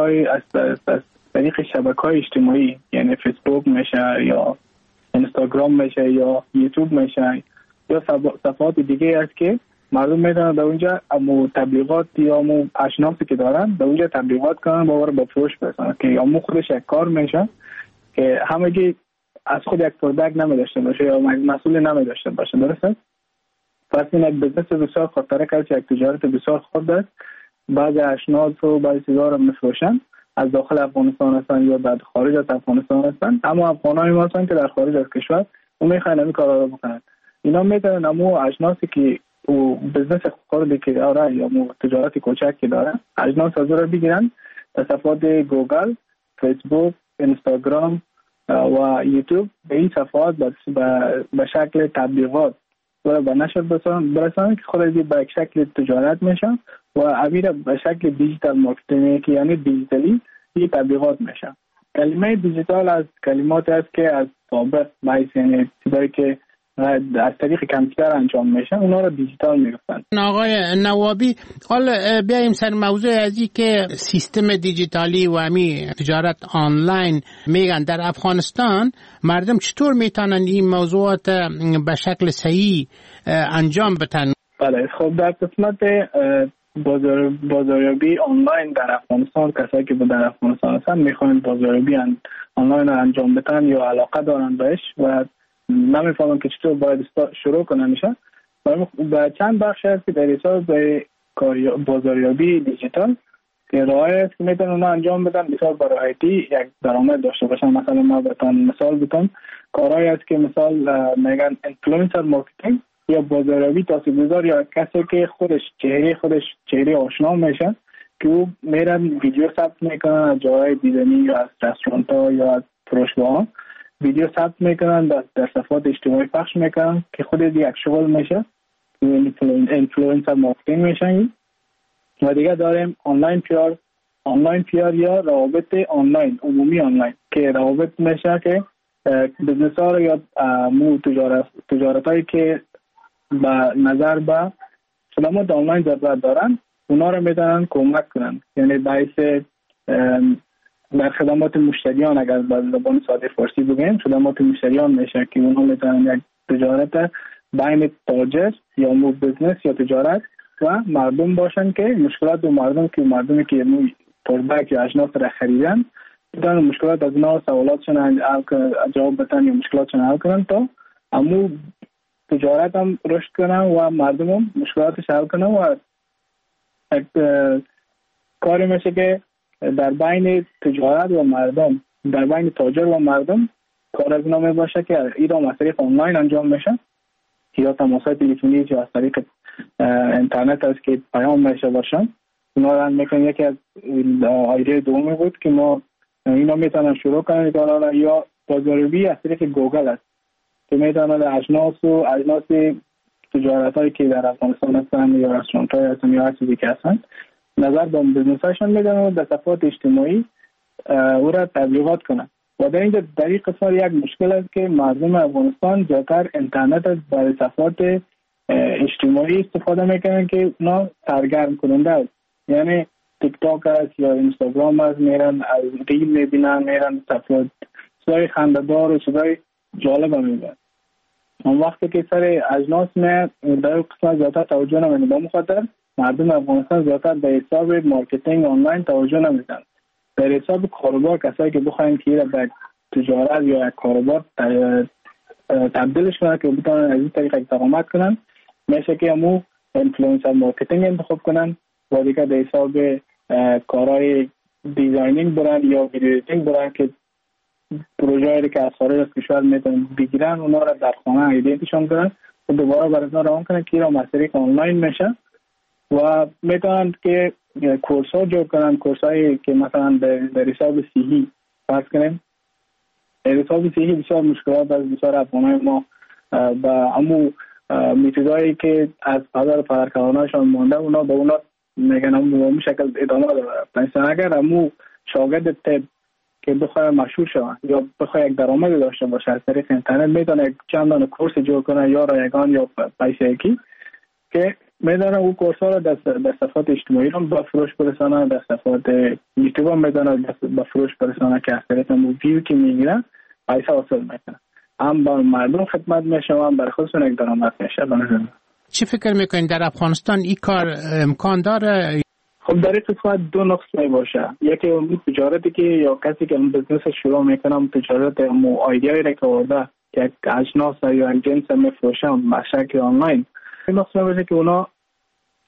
طریق شبکه‌های اجتماعی یعنی فیسبوک میشه یا اینستاگرام میشه یا یوتیوب میشه یا صفحات دیگه است که مردم میتونن در اونجا امو تبلیغات یا امو اشناسی که دارن در اونجا تبلیغات کنن با فروش برسن که امو خودش یک کار میشه که همگی از خود یک پروداکت نمیداشته باشه یا مسئول نمیداشته باشه. درسته؟ پس این یک بزنس بسیار خطرناک است، یک تجارت بسیار خرد است بعضی اشناس و بعضی چیزا رو میفروشن، از داخل افغانستان هستن یا در خارج از افغانستان هستن، اما افغانای ما هستن که در خارج از کشور و میخواین این کارا رو بکنن. اینا میتونن امو اجناسی که او بزنس خودی که داره یا مو تجارت کوچکی داره، اجناس از رو بگیرن، صفحات گوگل، فیسبوک، اینستاگرام و یوتیوب به این صفحات به شکل تبلیغات و به نشر برسانن که خود به شکل تجارت میشن و امیر به شکل دیجیتال مارکتینگ که یعنی دیجیتالی این تبلیغات میشن. کلمه دیجیتال از کلمات است که از سابق باعث یعنی چیزایی که از طریق کامپیوتر انجام میشن اونا رو دیجیتال میگفتن. آقای نوابی، حالا بیایم سر موضوع ازی که سیستم دیجیتالی و امی تجارت آنلاین میگن در افغانستان مردم چطور میتونن این موضوعات به شکل صحیح انجام بدن؟ بله، خب در قسمت بازاریابی آنلاین در افغانستان کسایی که در افغانستان هستن میخوان بازاریابی آنلاین رو انجام بدن یا علاقه دارن بهش و نمیفهمن که چطور باید شروع کنن میشه. به چند بخش هست که در حساب به بازاریابی دیجیتال که راهی است که میتونن اونا انجام بدن، مثال برایتی یک درآمد داشته باشن. مثلا ما بهتون مثال بتون کارهایی است که مثال میگن اینفلوئنسر مارکتینگ یا بازاریابی تاثیرگذار یا کسی که خودش چهره آشنا میشه که او میرن ویدیو ثبت میکنن از جای دیدنی یا از رستوران ها یا از فروشگاه، ویدیو ثبت میکنن در صفحات اجتماعی پخش میکنن که خود یک شغل میشه، اینفلوئنسر مارکتینگ میشن. و دیگه داریم آنلاین پیار یا روابط آنلاین، عمومی آنلاین که روابط میشه که بزنس ها رو یا تجارت هایی که به نظر به خدمات آنلاین ضرورت دارن اونا رو میتونن کمک کنن، یعنی باعث در خدمات مشتریان اگر به زبان ساده فارسی بگیم خدمات مشتریان میشه که اونها میتونن یک تجارت بین تاجر یا مو بزنس یا تجارت و مردم باشن که مشکلات و مردمی که پروداکت یا اجناس را خریدن میتونن مشکلات از اونا سوالاتشون جواب بدن یا مشکلاتشون حل کنن تا امو تجارت هم رشد کنن و مردم هم مشکلاتش حل کنن و کاری میشه که در بین تجارت و مردم، در بین تاجر و مردم کار از نامه باشه که ایران از طریق آنلاین انجام میشه یا تماسات تلفنی یا از طریق اینترنت است که پیام میشه باشن. اونا رو میکنن. یکی از ایده دومی بود که ما اینا میتونن شروع کنن کارا یا بازاریابی از طریق گوگل است که میتونن اجناس تجارت هایی که در افغانستان هستن یا رستورانت های هستن یا هر چیزی که هستن نظر به بزنس هاشون میدن و در صفحات اجتماعی او را تبلیغات کنن. و در اینجا در این قسمت یک مشکل است که مردم افغانستان زیادتر اینترنت از برای صفحات اجتماعی استفاده میکنن که اونا سرگرم کننده است، یعنی تیک تاک است یا اینستاگرام است، میرن از ریل میبینن، میرن صفحات چیزای خنده‌دار و چیزای جالب میبینن. اون وقتی که سر اجناس در این قسمت زیادتر توجه نمیدن، با مخاطر مردم افغانستان زیادتر به حساب مارکتینگ آنلاین توجه نمیدن. در حساب کاروبار کسایی که بخواین که به تجارت یا یک کاروبار تبدیلش کنن که بتونن از این طریق درآمد کنن میشه که همو اینفلوئنسر مارکتینگ انتخاب کنن و دیگه در حساب کارهای دیزاینینگ برن یا ویدیو ایدیتینگ برن که پروژه‌ای که از خارج از کشور میتونن بگیرن اونا را در خانه ایدیتشون کنن و دوباره برای اونا روان کنن که از طریق آنلاین میشه و میتونن که کورس ها جور کنن، کورس هایی که مثلا در حساب صحی فرض کنیم. در حساب صحی بسیار مشکلات از بسیار افغانای ما با امو میتودایی که از قدر پدرکارانشان مانده اونا به اونا میگن امو شکل ادامه داره. مثلا اگر امو شاگرد تب که بخواه مشهور شوه یا بخواه یک درآمد داشته باشه از طریق اینترنت میتونه چند دانه کورس جور کنه یا رایگان یا پیسه یکی که میدانه او کورس ها را در صفحات اجتماعی را به فروش برسانه، در صفحات یوتیوب هم میدانه به فروش برسانه که از طریق ویو که میگیرن پیسه حاصل میکنه. هم با مردم خدمت میشه و هم برای خودشون یک درآمد میشه. چی فکر میکنین در افغانستان این کار امکان داره؟ خب در این قسمت دو نقص می باشه. یکی اون تجارتی که یا کسی که اون بزنس شروع میکنه اون تجارت اون ایده‌ای را که آورده که یک اجناس یا یک جنس میفروشه به شکل آنلاین. این نقص می باشه که اونا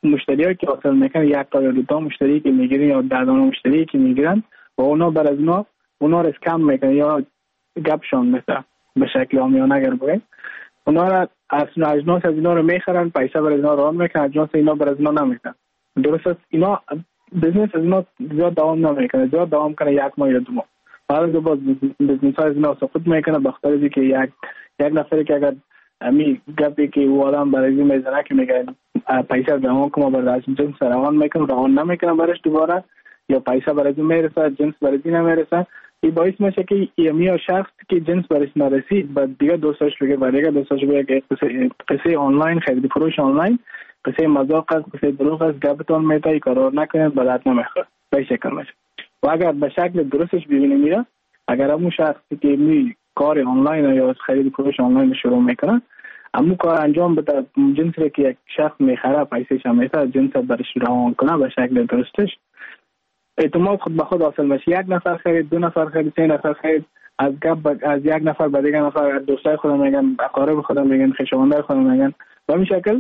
مشتریایی که حاصل میکنن یک تا یا دو تا مشتری که میگیرن یا 10 تا مشتری که میگیرن و اونا بر از اونا رو اسکم میکنن یا گپشون میده به شکل عامیانه اگر بگیم اونا را اجناس از اینا رو میخرن پیسه بر اینا ران میکنن اجناس اینا بر از اینا نمیکنن. درست است اینا بزنس از اینا زیاد دوام نمیکنه زیاد دوام کنه 1 ماه یا 2 ماه بعد باز بزنس های از اینا سقوط میکنه بخاطر از اینکه یک نفری که اگر امی گپی که او آدم برای این میزنه که میگه پیسه به اون کما بر از جنس روان میکنه روان نمیکنه برش دوباره یا پیسه برای این میرسه جنس برای این نمیرسه این باعث میشه که یا شخص که جنس برش نرسید بعد دیگه دوستاش بگه بعد دیگه دوستاش بگه که قصه آنلاین خرید فروش آنلاین قصه مذاق است قصه دروغ است گپتون میتای قرار نکنه بلد نمیخواد به شکل میشه و اگر به شکل درستش ببینیم میره اگر همون شخصی که می کار آنلاین یا خرید فروش آنلاین شروع میکنه همون کار انجام بده جنسی که یک شخص میخره پیسه‌ش هم میده جنس برش روان کنه به شکل درستش اعتماد خود به خود حاصل میشه. 1 نفر خرید 2 نفر خرید 3 نفر خرید از گپ از 1 نفر به دیگه نفر دوستای خودم میگن اقارب خودم میگن خویشاوندای خودم میگن به این شکل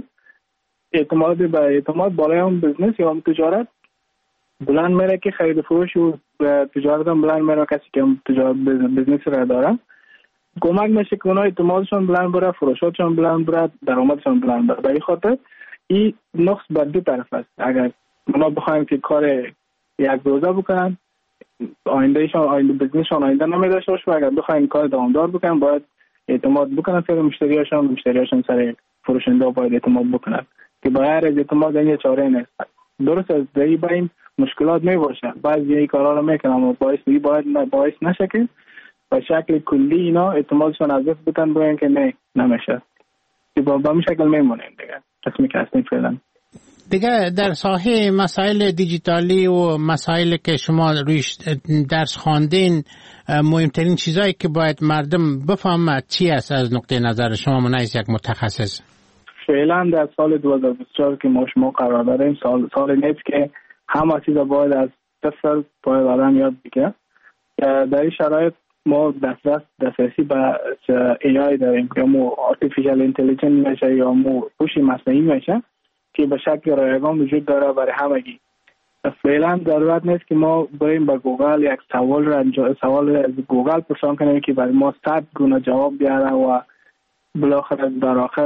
اعتماد بالای اون بزنس یا اون تجارت بلند میره که خرید فروش و تجارت هم بلند میره کسی که تجارت بزنس را داره کمک میشه که اونها اعتمادشون بلند بره فروشاتشون بلند بره درآمدشون بلند بره. به این خاطر این نقص بر دو طرف است. اگر اونا بخوایم که کار یک روزه بکنن آینده بزنسشون آینده نمیداشته باشه و اگر بخوایم کار دوامدار بکنن باید اعتماد بکنن سر مشتریاشون سر فروشنده باید اعتماد بکنن که باید از اعتماد این چاره نیست. درست از دایی با این مشکلات می باشه بعضی این کارا رو میکنن اما باعث نشه که به شکل کلی اینا اعتمادشون از دست بتن بگن که نه نمیشه که با این شکل میمونیم دیگه قسمی که هستیم فعلا. دیگه در ساحه مسائل دیجیتالی و مسائل که شما رویش درس خواندین مهمترین چیزایی که باید مردم بفهمند چی است از نقطه نظر شما منعکس یک متخصص؟ فعلا در سال 2024 که ما شما قرار داریم سال نیست که همه چیزا باید از صفر باید آدم یاد بگیره. در این شرایط ما دسترسی به AI داریم که مو artificial intelligence میشه یا مو هوش مصنوعی میشه که به شکل رایگان وجود داره برای همگی. فعلا ضرورت نیست که ما بریم به گوگل یک سوال از گوگل پرسان کنیم که برای ما 100 گونه جواب بیاره و بالاخره در آخر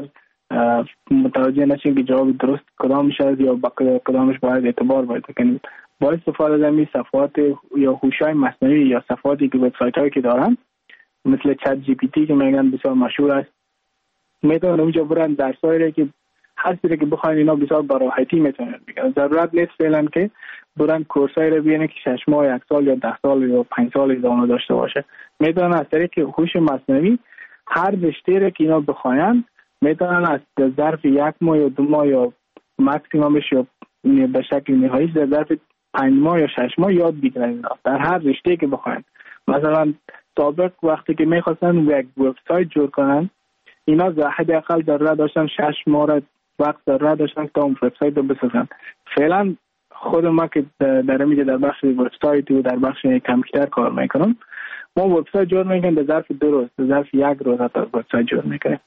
متوجه نشیم که جواب درست کدام میشه یا کدامش باید اعتبار باید کنیم. با استفاده از این صفحات یا هوش‌های مصنوعی یا صفحاتی که وبسایت‌هایی که دارن مثل چت جی پی تی که میگن بسیار مشهور است میتونن اونجا برن درسایی که هر چیزی که بخواین اینا بسیار با راحتی میتونن بگیرن. ضرورت نیست فعلا که برن کورسایی رو ببینن که 6 ماه 1 سال یا 10 سال یا 5 سال ادامه داشته باشه. میتونن از طریق هوش مصنوعی هر رشته رو که اینا بخواین میتونن از ظرف 1 ماه یا 2 ماه یا ماکسیممش یا به شکل نهایی در ظرف 5 ماه یا 6 ماه یاد بگیرن در هر رشته‌ای که بخواین. مثلا سابق وقتی که می‌خواستن یک وبسایت جور کنن اینا حداقل ضرورت داشتن 6 ماه وقت ضرورت داشتن تا اون وبسایت رو بسازن. فعلا خود ما که در میگه در بخش وبسایت و در بخش کامپیوتر کار میکنم ما وبسایت جور میکنیم در ظرف 2 روز در ظرف 1 روز تا وبسایت جور میکنیم.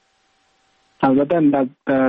البته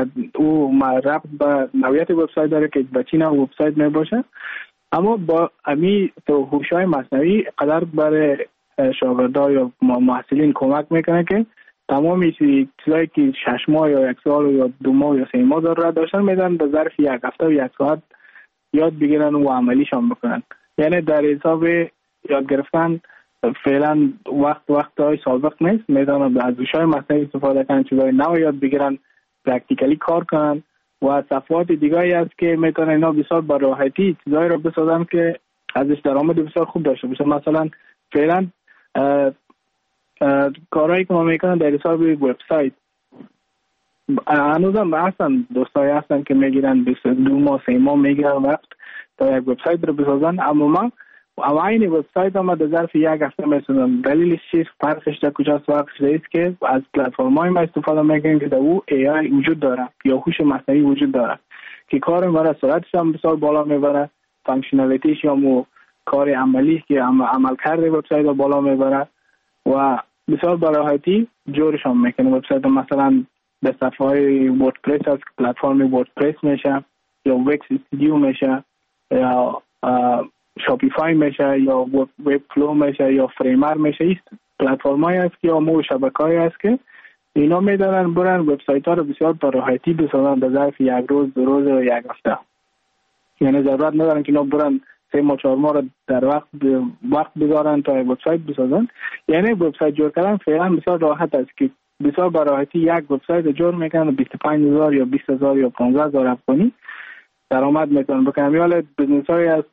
او ربط به نوعیت وبسایت داره که به چی نوع وبسایت میباشه اما با امی تو هوش‌های مصنوعی قدر برای شاگردان یا محصلین کمک میکنه که تمامی چیزایی که 6 ماه یا 1 سال یا 2 ماه یا 3 ماه ضرورت داشتن میدن به ظرف 1 هفته و 1 ساعت یاد بگیرن و عملیشان بکنن. یعنی در حساب یاد گرفتن فعلا وقت‌های سابق نیست. میدونن از هوش‌های مصنوعی استفاده کنن چیزای نو یاد بگیرن پرکتیکلی کار کنن و صفحات دیگه‌ای است که میتونن اینا بسیار با راحتی چیزایی رو بسازن که ازش درآمد بسیار خوب داشته باشه. مثلا فعلا کارهایی که ما میکنن در حساب وبسایت هنوزم هستن دوستایی هستن که میگیرن 22 ماه 3 ماه میگیرن وقت تا یک وبسایت رو بسازن اما ما این وبسایت هم در ظرف 1 هفته میسازن. دلیلش چیست؟ فرقش در کجاست؟ فرقش است که از پلتفرم‌های ما استفاده میکنیم که در او AI وجود داره یا هوش مصنوعی وجود داره که کار ما سرعتش هم بسیار بالا میبره فانکشنالیتیش یا مو کار عملی که عمل کرده وبسایت رو بالا میبره و بسیار با راحتی جورش هم میکنه. وبسایت مثلا به صفحه وردپرس از پلتفرم وردپرس میشه یا وکس استودیو میشه یا شاپیفای میشه یا وب فلو میشه یا فریمر میشه. این پلتفرمایی است که یا مو شبکه‌ای است که اینا میدارن برن وبسایت ها رو بسیار با راحتی بسازن در ظرف یک روز، 2 روز و یک هفته. یعنی ضرورت ندارن که اینا برن 3 ماه 4 ماه رو در وقت بذارن تا وبسایت بسازن. یعنی وبسایت جور کردن فعلا بسیار راحت است که بسیار با راحتی یک وبسایت جور میکنن و 25000 یا 20000 یا 15000 افغانی درآمد میتونن بکنن. یا بزنس‌های از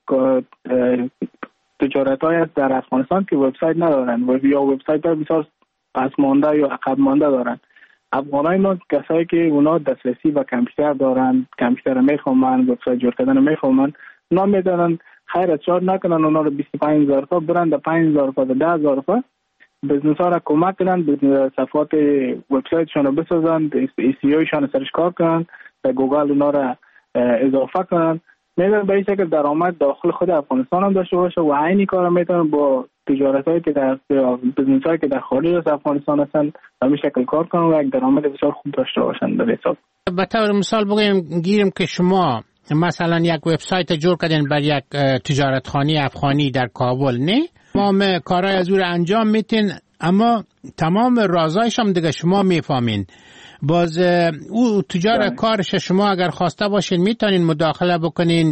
تجارت‌های است در افغانستان که وبسایت ندارن و یا وبسایت‌ها بسیار پس مانده یا عقب مانده دارن. افغانای ما کسایی که اونا دسترسی به کامپیوتر دارن، کامپیوتر میخوامن، وبسایت جور کردن میخوامن، اونا میدونن خیر از چار نکنن اونا رو 25000 تا برند 5000 تا 10000 تا بزنس ها را کمک کنن، صفحات وبسایتشون رو بسازن، SEO شان سرش کار کنن، در گوگل اونا را اضافه کنن. میدونن به این شکل درآمد داخل خود افغانستان هم داشته باشه و عینی کار میتونن با تجارتایی که در بزنس هایی که در خارج از افغانستان هستن به این شکل کار کنن و یک درآمد بسیار خوب داشته باشن. در حساب به طور مثال بگیم که شما مثلا یک وبسایت جور کردین بر یک تجارتخانه افغانی در کابل، نه تمام کارهای از او انجام میتین اما تمام رازایش هم دیگه شما میفهمین. باز او تجار کارش شما اگر خواسته باشین میتونین مداخله بکنین،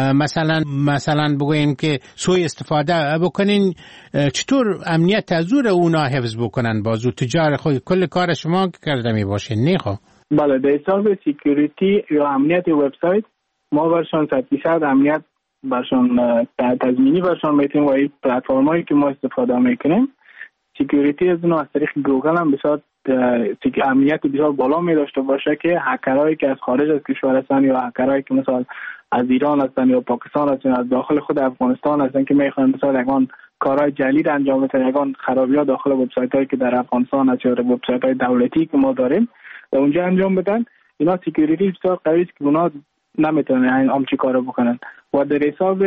مثلا بگویم که سوء استفاده بکنین. چطور امنیت از اونا حفظ بکنن؟ باز او تجار خود کل کار شما کرده می باشین، نه خب؟ بله، در حساب سکیوریتی یا امنیت وبسایت ما برشان 100% امنیت برشان تضمینی برشان میتیم و این پلتفرمایی که ما استفاده میکنیم سکیوریتی از اونها از طریق گوگل هم بسیار امنیت بسیار بالا می داشته باشه که هکرهایی که از خارج از کشور هستن یا هکرهایی که مثلا از ایران هستن یا پاکستان هستن از داخل خود افغانستان هستن که میخوان مثلا یگان کارهای جلیل انجام بدن، یگان خرابی‌ها داخل وبسایت هایی که در افغانستان هست یا وبسایت های دولتی که ما داریم اونجا انجام بدن، اینا سکیوریتی بسیار قوی است که اونا نمیتونن این چی کارو بکنن. و در حساب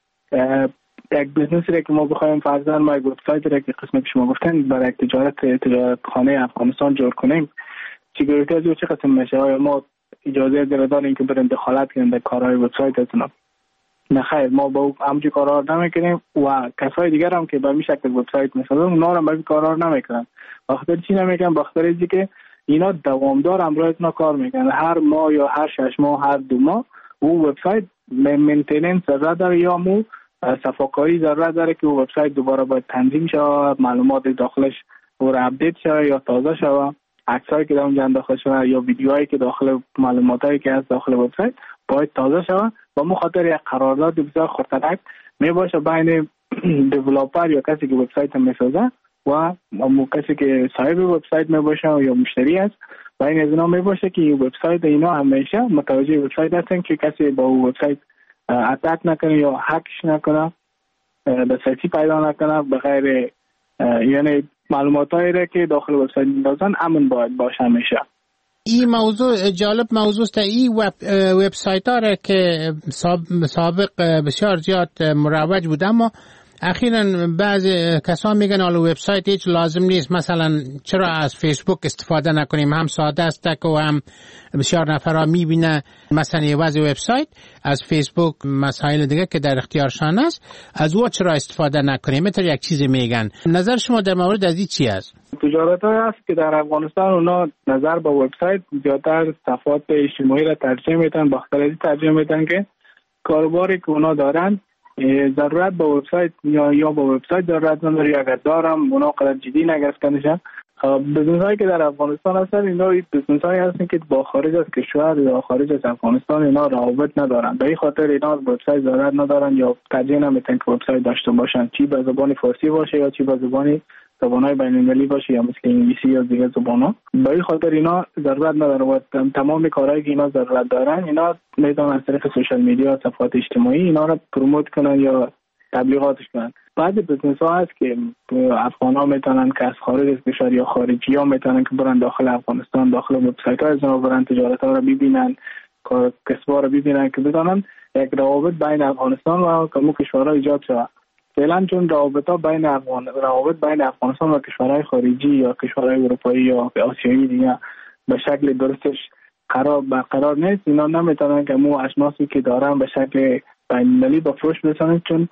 یک بزنسی را که ما بخوایم فرضاً ما یک وبسایت را که قسمی که شما گفتن برای یک تجارتخانه افغانستان جور کنیم، سکیوریتی از چه قسم میشه؟ آیا ما اجازه داریم که بریم دخالت کنیم در کارهای وبسایتتون؟ نه خیر، ما با همچین کارا رو نمیکنیم و کسای دیگر هم که به این شکل وبسایت میسازن اونا هم به این کارا رو نمیکنن. بخاطر چی نمیکنن؟ بخاطر اینکه اینا دوامدار امرایتنا کار میکنن، هر ماه یا هر 6 ماه هر 2 ماه او وبسایت مینتیننس ضرورت داره یا مو صفاکاری ضرورت داره که وبسایت دوباره باید تنظیم شود، معلومات داخلش اور اپدیت شود یا تازه شود، عکسایی که در اونجا داخل شود یا ویدیوهایی که داخل معلوماتایی که از داخل وبسایت باید تازه شود. و مخاطر یک قرارداد بسیار خطرناک می باشه بین دیولپر یا کسی که وبسایت میسازه و کسی که صاحب وبسایت می باشه یا مشتری است. و این از اینا می باشه که این وبسایت اینا همیشه متوجه وبسایت هستن که کسی با وبسایت اتک نکنه یا هکش نکنه، دسترسی پیدا نکنه به غیر یعنی معلوماتایی را که داخل وبسایت میندازن امن باید باشه همیشه. این موضوع جالب موضوع است. این وبسایت ها را که سابق بسیار زیاد مروج بود اما اخیراً بعضی کسان میگن حالا وبسایت هیچ لازم نیست، مثلا چرا از فیسبوک استفاده نکنیم، هم ساده است و هم بسیار نفرها میبینه مثلا یه وضع وبسایت از فیسبوک مسائل دیگه که در اختیارشان است از او چرا استفاده نکنیم؟ مثلا یک چیزی میگن. نظر شما در مورد از این چی است؟ تجارت‌های هست که در افغانستان اونا نظر به وبسایت زیادتر صفحات اجتماعی را ترجیح میدن، با خاطر ترجیح میدن که کاروباری که اونا دارن ضرورت به وبسایت یا با وبسایت ضرورت نداره، یا اگر دارم اونا قدر جدی نگرفتنشن. بزنس هایی که در افغانستان هستن اینا بزنس هایی هستن که با خارج از کشور یا خارج از افغانستان اینا روابط ندارن، به این خاطر اینا وبسایت ضرورت ندارن یا ترجیح نمیدن که وبسایت داشته باشن، چی به زبان فارسی باشه یا چی به زبان‌های بین‌المللی باشه یا مثل انگلیسی یا دیگه زبان‌ها. به این خاطر اینا ضرورت نداره و تمام کارهایی که اینا ضرورت دارن اینا میتونن از طریق سوشال میدیا، صفحات اجتماعی اینا رو پروموت کنن یا تبلیغاتش کنن. بعضی بزنس‌ها هست که افغان‌ها میتونن که از خارج از کشور یا خارجی‌ها میتونن که برن داخل افغانستان داخل وبسایت‌های از اونها برن تجارت‌ها رو ببینن، کسب‌ها رو ببینن که بدانن یک روابط بین افغانستان و کشورها ایجاد شود. فعلا چون روابط بین افغانستان و کشورهای خارجی یا کشورهای اروپایی یا آسیایی دیگه به شکل درستش برقرار نیست، اینا نمیتونن که مو اجناسی که دارن به شکل بین‌المللی با فروش برسونن. چون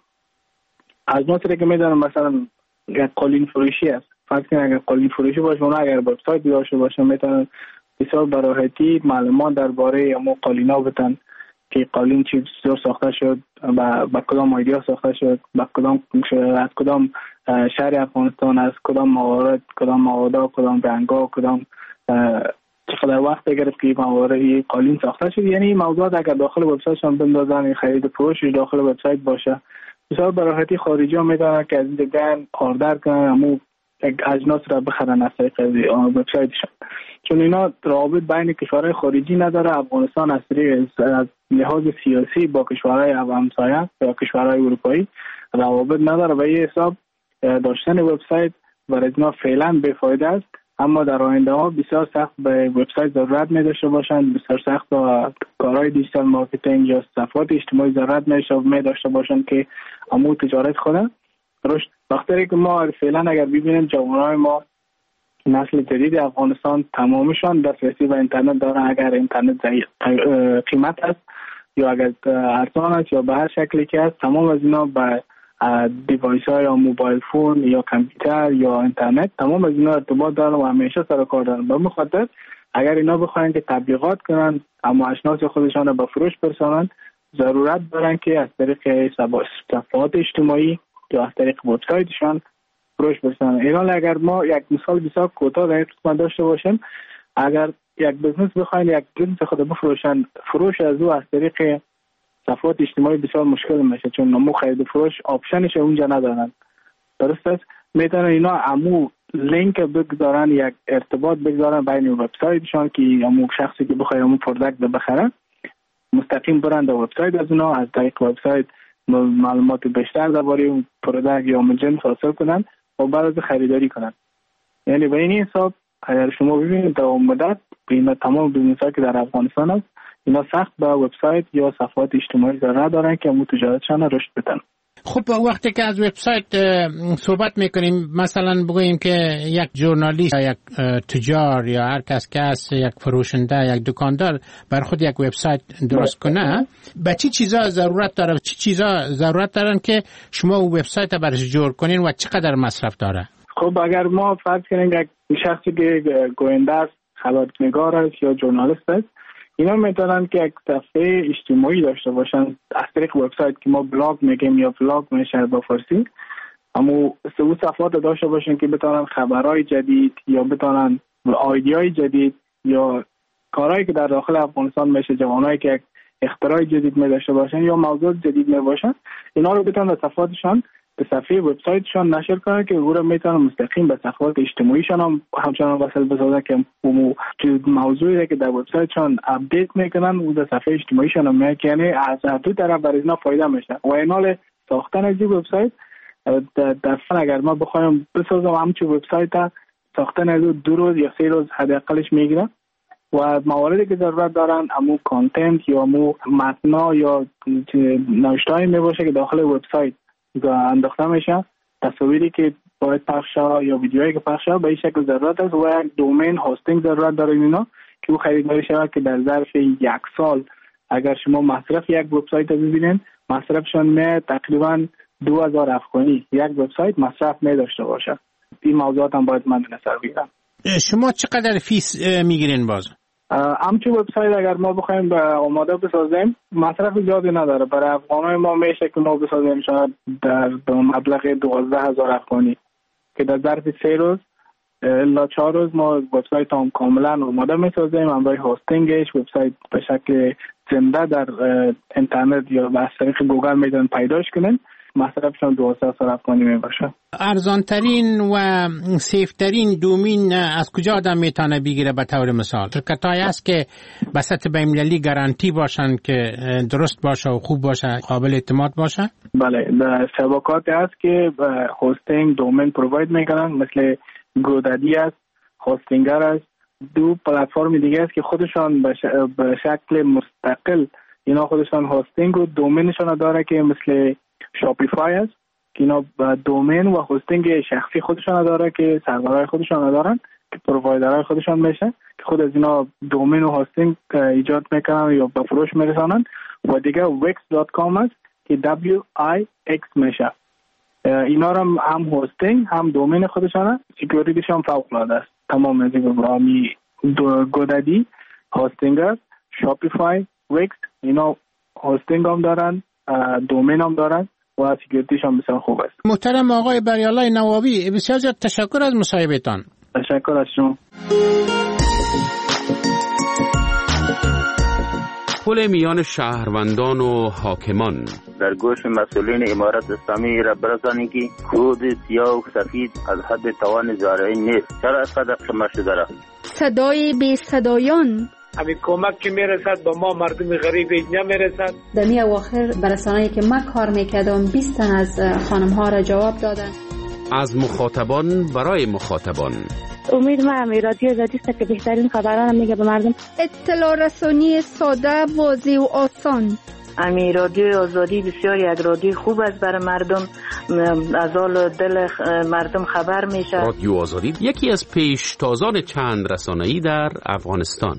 اجناسی که میدونن مثلا یک قالین فروشی است، فرض کنید اگر قالین فروشی باشه، اونا اگر وبسایت داشته باشن میتونن بسیار براحتی معلومات درباره مو قالینا بدن که قالین چطور ساخته شد، با کدام ایدیا ساخته شد، با از کدام شهر افغانستان، از کدام موارد، کدام مواد، کدام رنگا، کدام چقدر وقت گرفت که موارد قالین ساخته شد. یعنی این موضوعات اگر داخل وبسایتشون بندازن، خرید فروش داخل وبسایت باشه، بسیار براحتی خارجی ها میدونن که از این دیگه آردر کنن امو اجناس را بخرن از طریق وبسایتشون. چون اینا روابط بین کشورهای خارجی نداره. افغانستان از لحاظ سیاسی با کشورهای همسایه یا کشورهای اروپایی روابط نداره و این حساب داشتن وبسایت برای اینا فعلا بی‌فایده است. اما در آینده ها بسیار سخت به وبسایت ضرورت می داشته باشند، بسیار سخت با کارهای دیجیتال مارکتینگ یا صفحات اجتماعی ضرورت می داشته باشند که امور تجارت خودن رشد. وقتی که ما فعلا اگر ببینیم جوانای ما نسل جدید افغانستان تمامشان دسترسی به اینترنت دارن، اگر اینترنت قیمت است یا اگر ارزان است یا به هر شکلی که است، تمام از اینا به دیوایس های یا موبایل فون یا کامپیوتر یا اینترنت، تمام از اینا ارتباط دارن و همیشه سر کار دارن. به خاطر اگر اینا بخواین که تبلیغات کنن اما اشناس خودشان رو به فروش برسانند، ضرورت دارن که از طریق صفحات اجتماعی یا از طریق وبسایتشان فروش برسانند. ایران اگر ما یک مثال بسیار کوتاه در این قسمت داشته باشیم، اگر یک بزنس بخواین یک بزنس خود بفروشن، فروش از او از طریق صفحات اجتماعی بسیار مشکل میشه، چون نمو خرید فروش آپشنش اونجا ندارن. درست است؟ میتونن اینا امو لینک بگذارن، یک ارتباط بگذارن بین وبسایتشان که امو شخصی که بخواد امو پروداکت بخره مستقیم برند در وبسایت از اونا، از طریق وبسایت معلومات بیشتر درباره اون پروداکت یا جنس حاصل کنن و بعد از خریداری کنن. یعنی به این حساب اگر شما ببینید در مدت اینا تمام بیزنس‌ها که در افغانستان است، اینا سخت با وبسایت یا صفحات اجتماعی ضرورت دارن که امو تجارتشان رشد بدن. خب وقتی که از وبسایت صحبت میکنیم، مثلا بگوییم که یک ژورنالیست یا یک تجار یا هر کس که است، یک فروشنده، یک دکاندار بر خود یک وبسایت درست کنه، به چی چیزا ضرورت داره؟ چی چیزا ضرورت دارن که شما او وبسایت برش جور کنین و چقدر مصرف داره؟ خب اگر ما فرض کنیم یک شخصی که گوینده است، خبرنگار است یا ژورنالیست است، اینا میتونن که یک صفحه اجتماعی داشته باشن از طریق وبسایت که ما بلاگ میگیم یا ولاگ میشه با فارسی. اما سه صفحات داشته باشن که بتونن خبرهای جدید یا بتونن ایدیای جدید یا کارهایی که در داخل افغانستان میشه، جوانایی که یک اختراع جدید می داشته باشن یا موضوع جدید می باشن، اینا رو بتونن در صفحاتشان به صفحه وبسایتشان نشر کنن که او را میتونن مستقیم به صفحات اجتماعیشان هم همچنان وصل بسازن که موضوعی که در وبسایتشان اپدیت میکنن او در صفحه اجتماعیشان هم میاد، یعنی از دو طرف برای اینا فایده میشه. و اینال ساختن از این وبسایت در اگر ما بخوایم بسازم همچین وبسایت ساختن از 2 روز یا 3 روز حداقلش میگیره و مواردی که ضرورت دارن امو کانتنت یا امو متنا یا نوشته‌ای میباشه که داخل وبسایت انداخته میشه، تصاویری که باید پخش شه یا ویدیوهایی که پخش شه به این شکل ضرورت است و یک دومین هاستینگ ضرورت داره اینا که او خریداری شود که در ظرف 1 سال اگر شما مصرف یک وبسایت رو ببینید مصرفشون می تقریبا 2000 افغانی یک وبسایت مصرف می داشته باشه. این موضوعات هم باید مد نظر بگیرم. شما چقدر فیس میگیرین باز؟ همچه وبسایت اگر ما بخوایم به آماده بسازیم مصرف زیادی نداره. برای افغانای ما میشه که ما بسازیم شاید در مبلغ 12000 افغانی که در ظرف 3 روز الا 4 روز ما وبسایت هم کاملا آماده میسازیم. همراه هاستینگش وبسایت به شکل زنده در اینترنت یا از طریق گوگل میتونن پیداش کنن. مصرفشون 12000 افغانی میباشه. ارزانترین و سیفترین دومین از کجا آدم میتونه بگیره؟ به طور مثال شرکت‌هایی هست که به سطح بین‌المللی گارانتی باشن که درست باشه و خوب باشه، قابل اعتماد باشه؟ بله، شبکاتی هست که هاستینگ دومین پروواید میکنن، مثل گودادی است، هاستینگر است. 2 پلتفرم دیگه است که خودشان به شکل مستقل اینا خودشان هاستینگ و دومینشان داره که مثل شاپیفای است که اینا دومین و هاستینگ شخصی خودشان داره که سرورهای خودشان دارن که پرووایدرهای خودشان میشه خود از اینا دومین و هاستینگ ایجاد میکنن یا به فروش میرسانن و دیگه wix.com است که WIX میشه. اینا هم هاستینگ هم دومین خودشانه، سکیوریتیش هم فوق العاده است. تمام از این برنامه گودادی، هاستینگر، شاپیفای، ویکس اینا هاستینگ هم دارن، دومین هم دارن و سکیوریتیش هم بسیار خوب است. محترم آقای بریالای نوابی، بسیار زیاد تشکر از مصاحبهتان. تشکر از شما. پل میان شهروندان و حاکمان. در گوش مسئولین امارت اسلامی را برسانید که کود سیاه و سفید از حد توان زارعین نیست. چرا اسقدر شما شده؟ صدای بی صدایان. همین کمک که میرسد با ما مردم غریب نمیرسد. در می اواخر برسانه‌ای که من کار میکردم 20 تن از خانم ها را جواب دادن. از مخاطبان برای مخاطبان. امید ما رادیو آزادی است که بهترین خبران میگه به مردم. اطلاع رسانی ساده، واضح و آسان. رادیو آزادی بسیار یک رادیو خوب است برای مردم، از حال دل مردم خبر میشه. رادیو آزادی یکی از پیشتازان چند رسانه‌ای در افغانستان.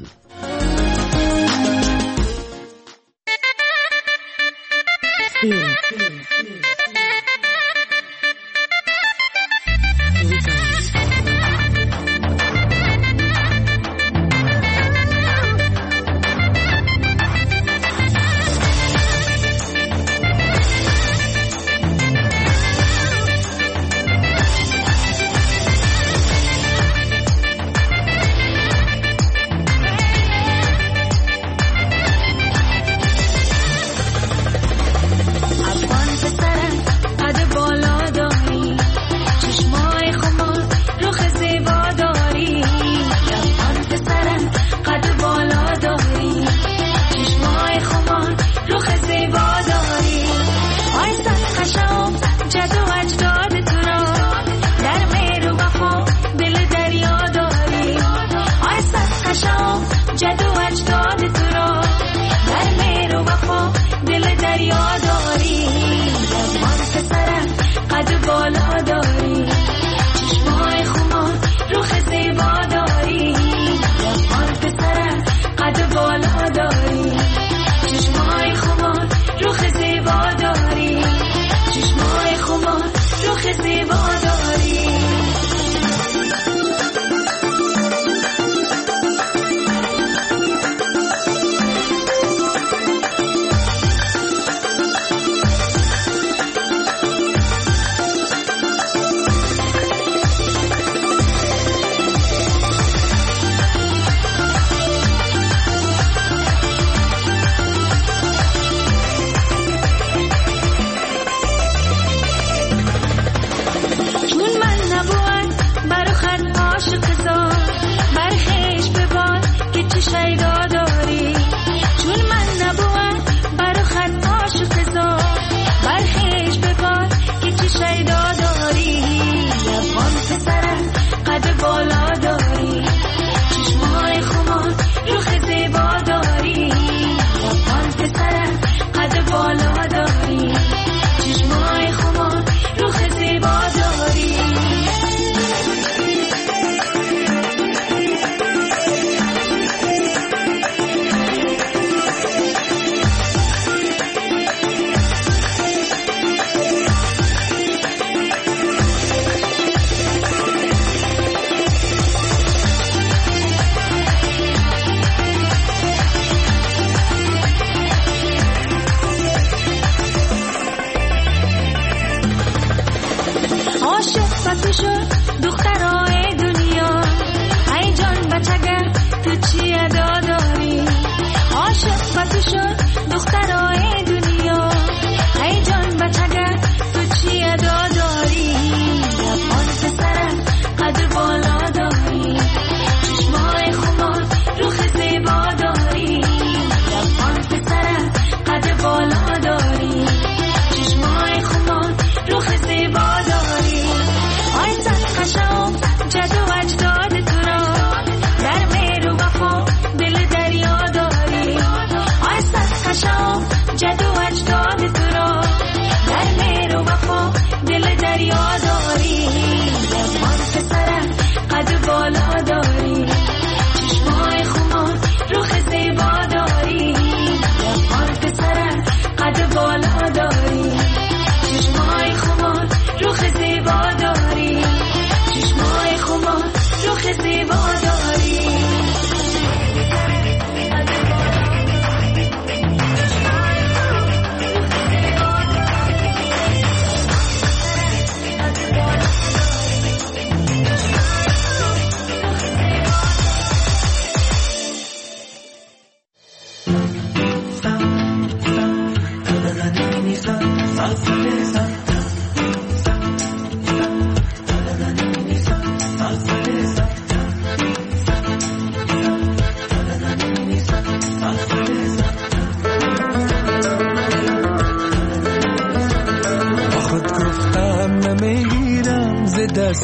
جدو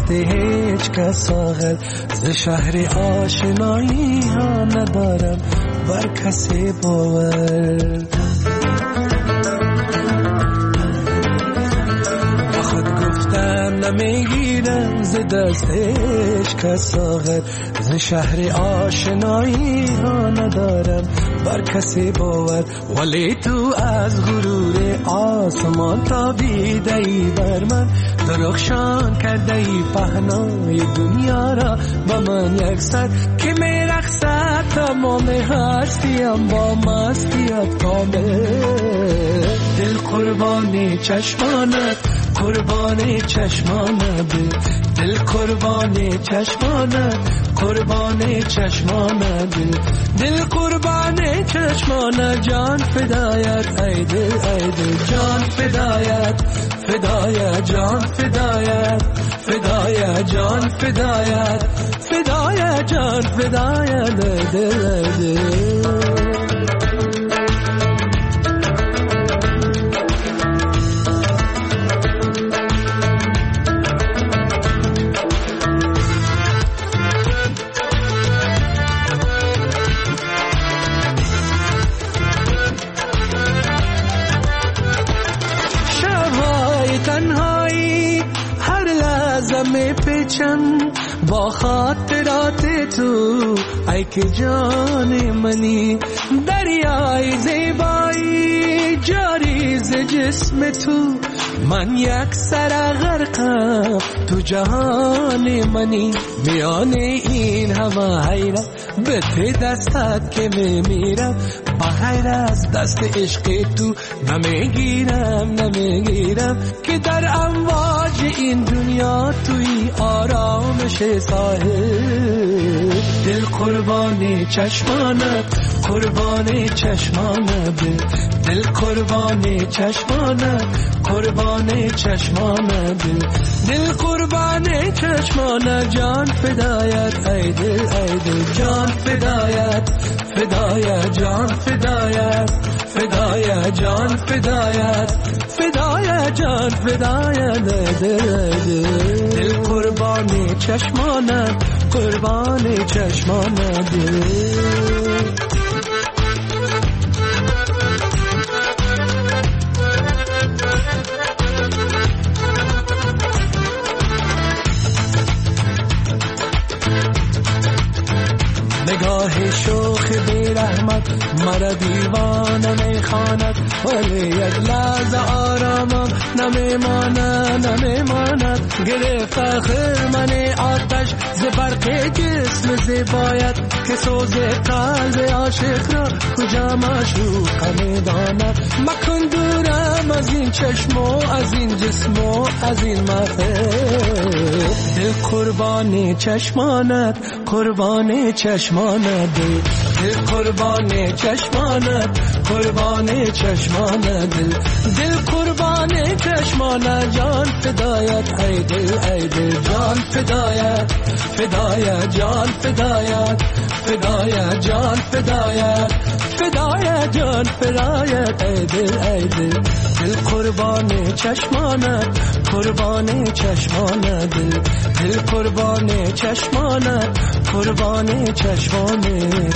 وقت هیچ کس ساغر ز شهر آشنایی ها ندارم بر کسی باور نمیگیرم ز دست هیچ کس ساغر ز شهر آشنایی ها ندارم بر کسی باور ولی تو از غرور آسمان تابیده ای بر من درخشان کرده ای پهنای دنیا را با من یکسر که میرقصد تمام هستیم با مستیت کامل دل قربانی چشمانت قربانی چشمانت دل قربانی چشمانت قربانی چشمانت دل قربانی چشمانت جان فدایت ای دل جان فدایت فدایت جان فدایت فدایت جان فدایت فدایت جان فدایت دل با خاطرات تو ای که جان منی دریای زیبایی جاری ز جسم تو من یک سر غرقم تو جهان منی میان این همه حیرت به ته دستت که میمیرم بغیر از دست عشق تو نمیگیرم که در امواج این دنیا توی آرامش ساحل دل قربانی چشمانت قربانی چشمانت دل قربانی چشمانت قربانی چشمانت دل قربانی چشمانت جان فدایت ای دل جان فدایت فدایت جان فدایت فدایت جان فدایت فدایت جان فدایت دل قربانی چشمانت قربانی چشمانت نگاه شوخ بی رحمت مرا دیوانه میخواند ولی یک لحظه آرامم نمیماند گرفت آخر من آتش ز برق جسم زیبایت که سوز قلب عاشق را کجا معشوق میداند مکن دورم از این چشم و از این جسم و از این محفل دل قربانی چشمانت قربانی چشمانت دل قربانی چشمانت قربانی چشمانت دل قربانی چشمانت جان فدایت ای دل جان فدایت فدایت جان فدایت فدایت جان فدایت فدایت جان فدایت ای دل دل قربانی چشمانت قربانی چشمانت دل قربانی چشمانت قربانی چشمانت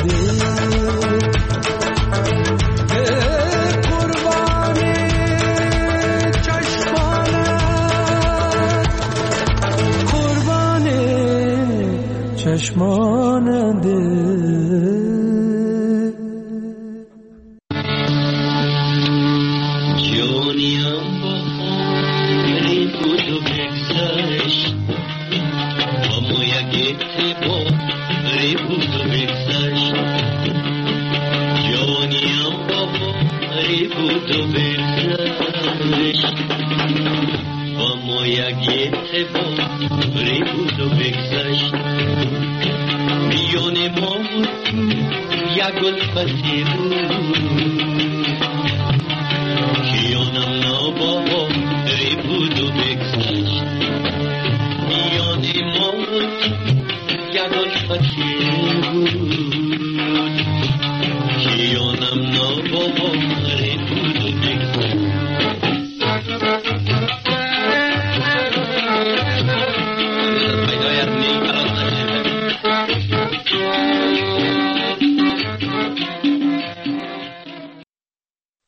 چشمانند جانیم با خواهی بود و بگذشت اما یک اتباری بود و بگذشت جانیم با خواهی بود و بگذشت اما یک اتباری بود و بگذشت میان ما یک گل بسی بود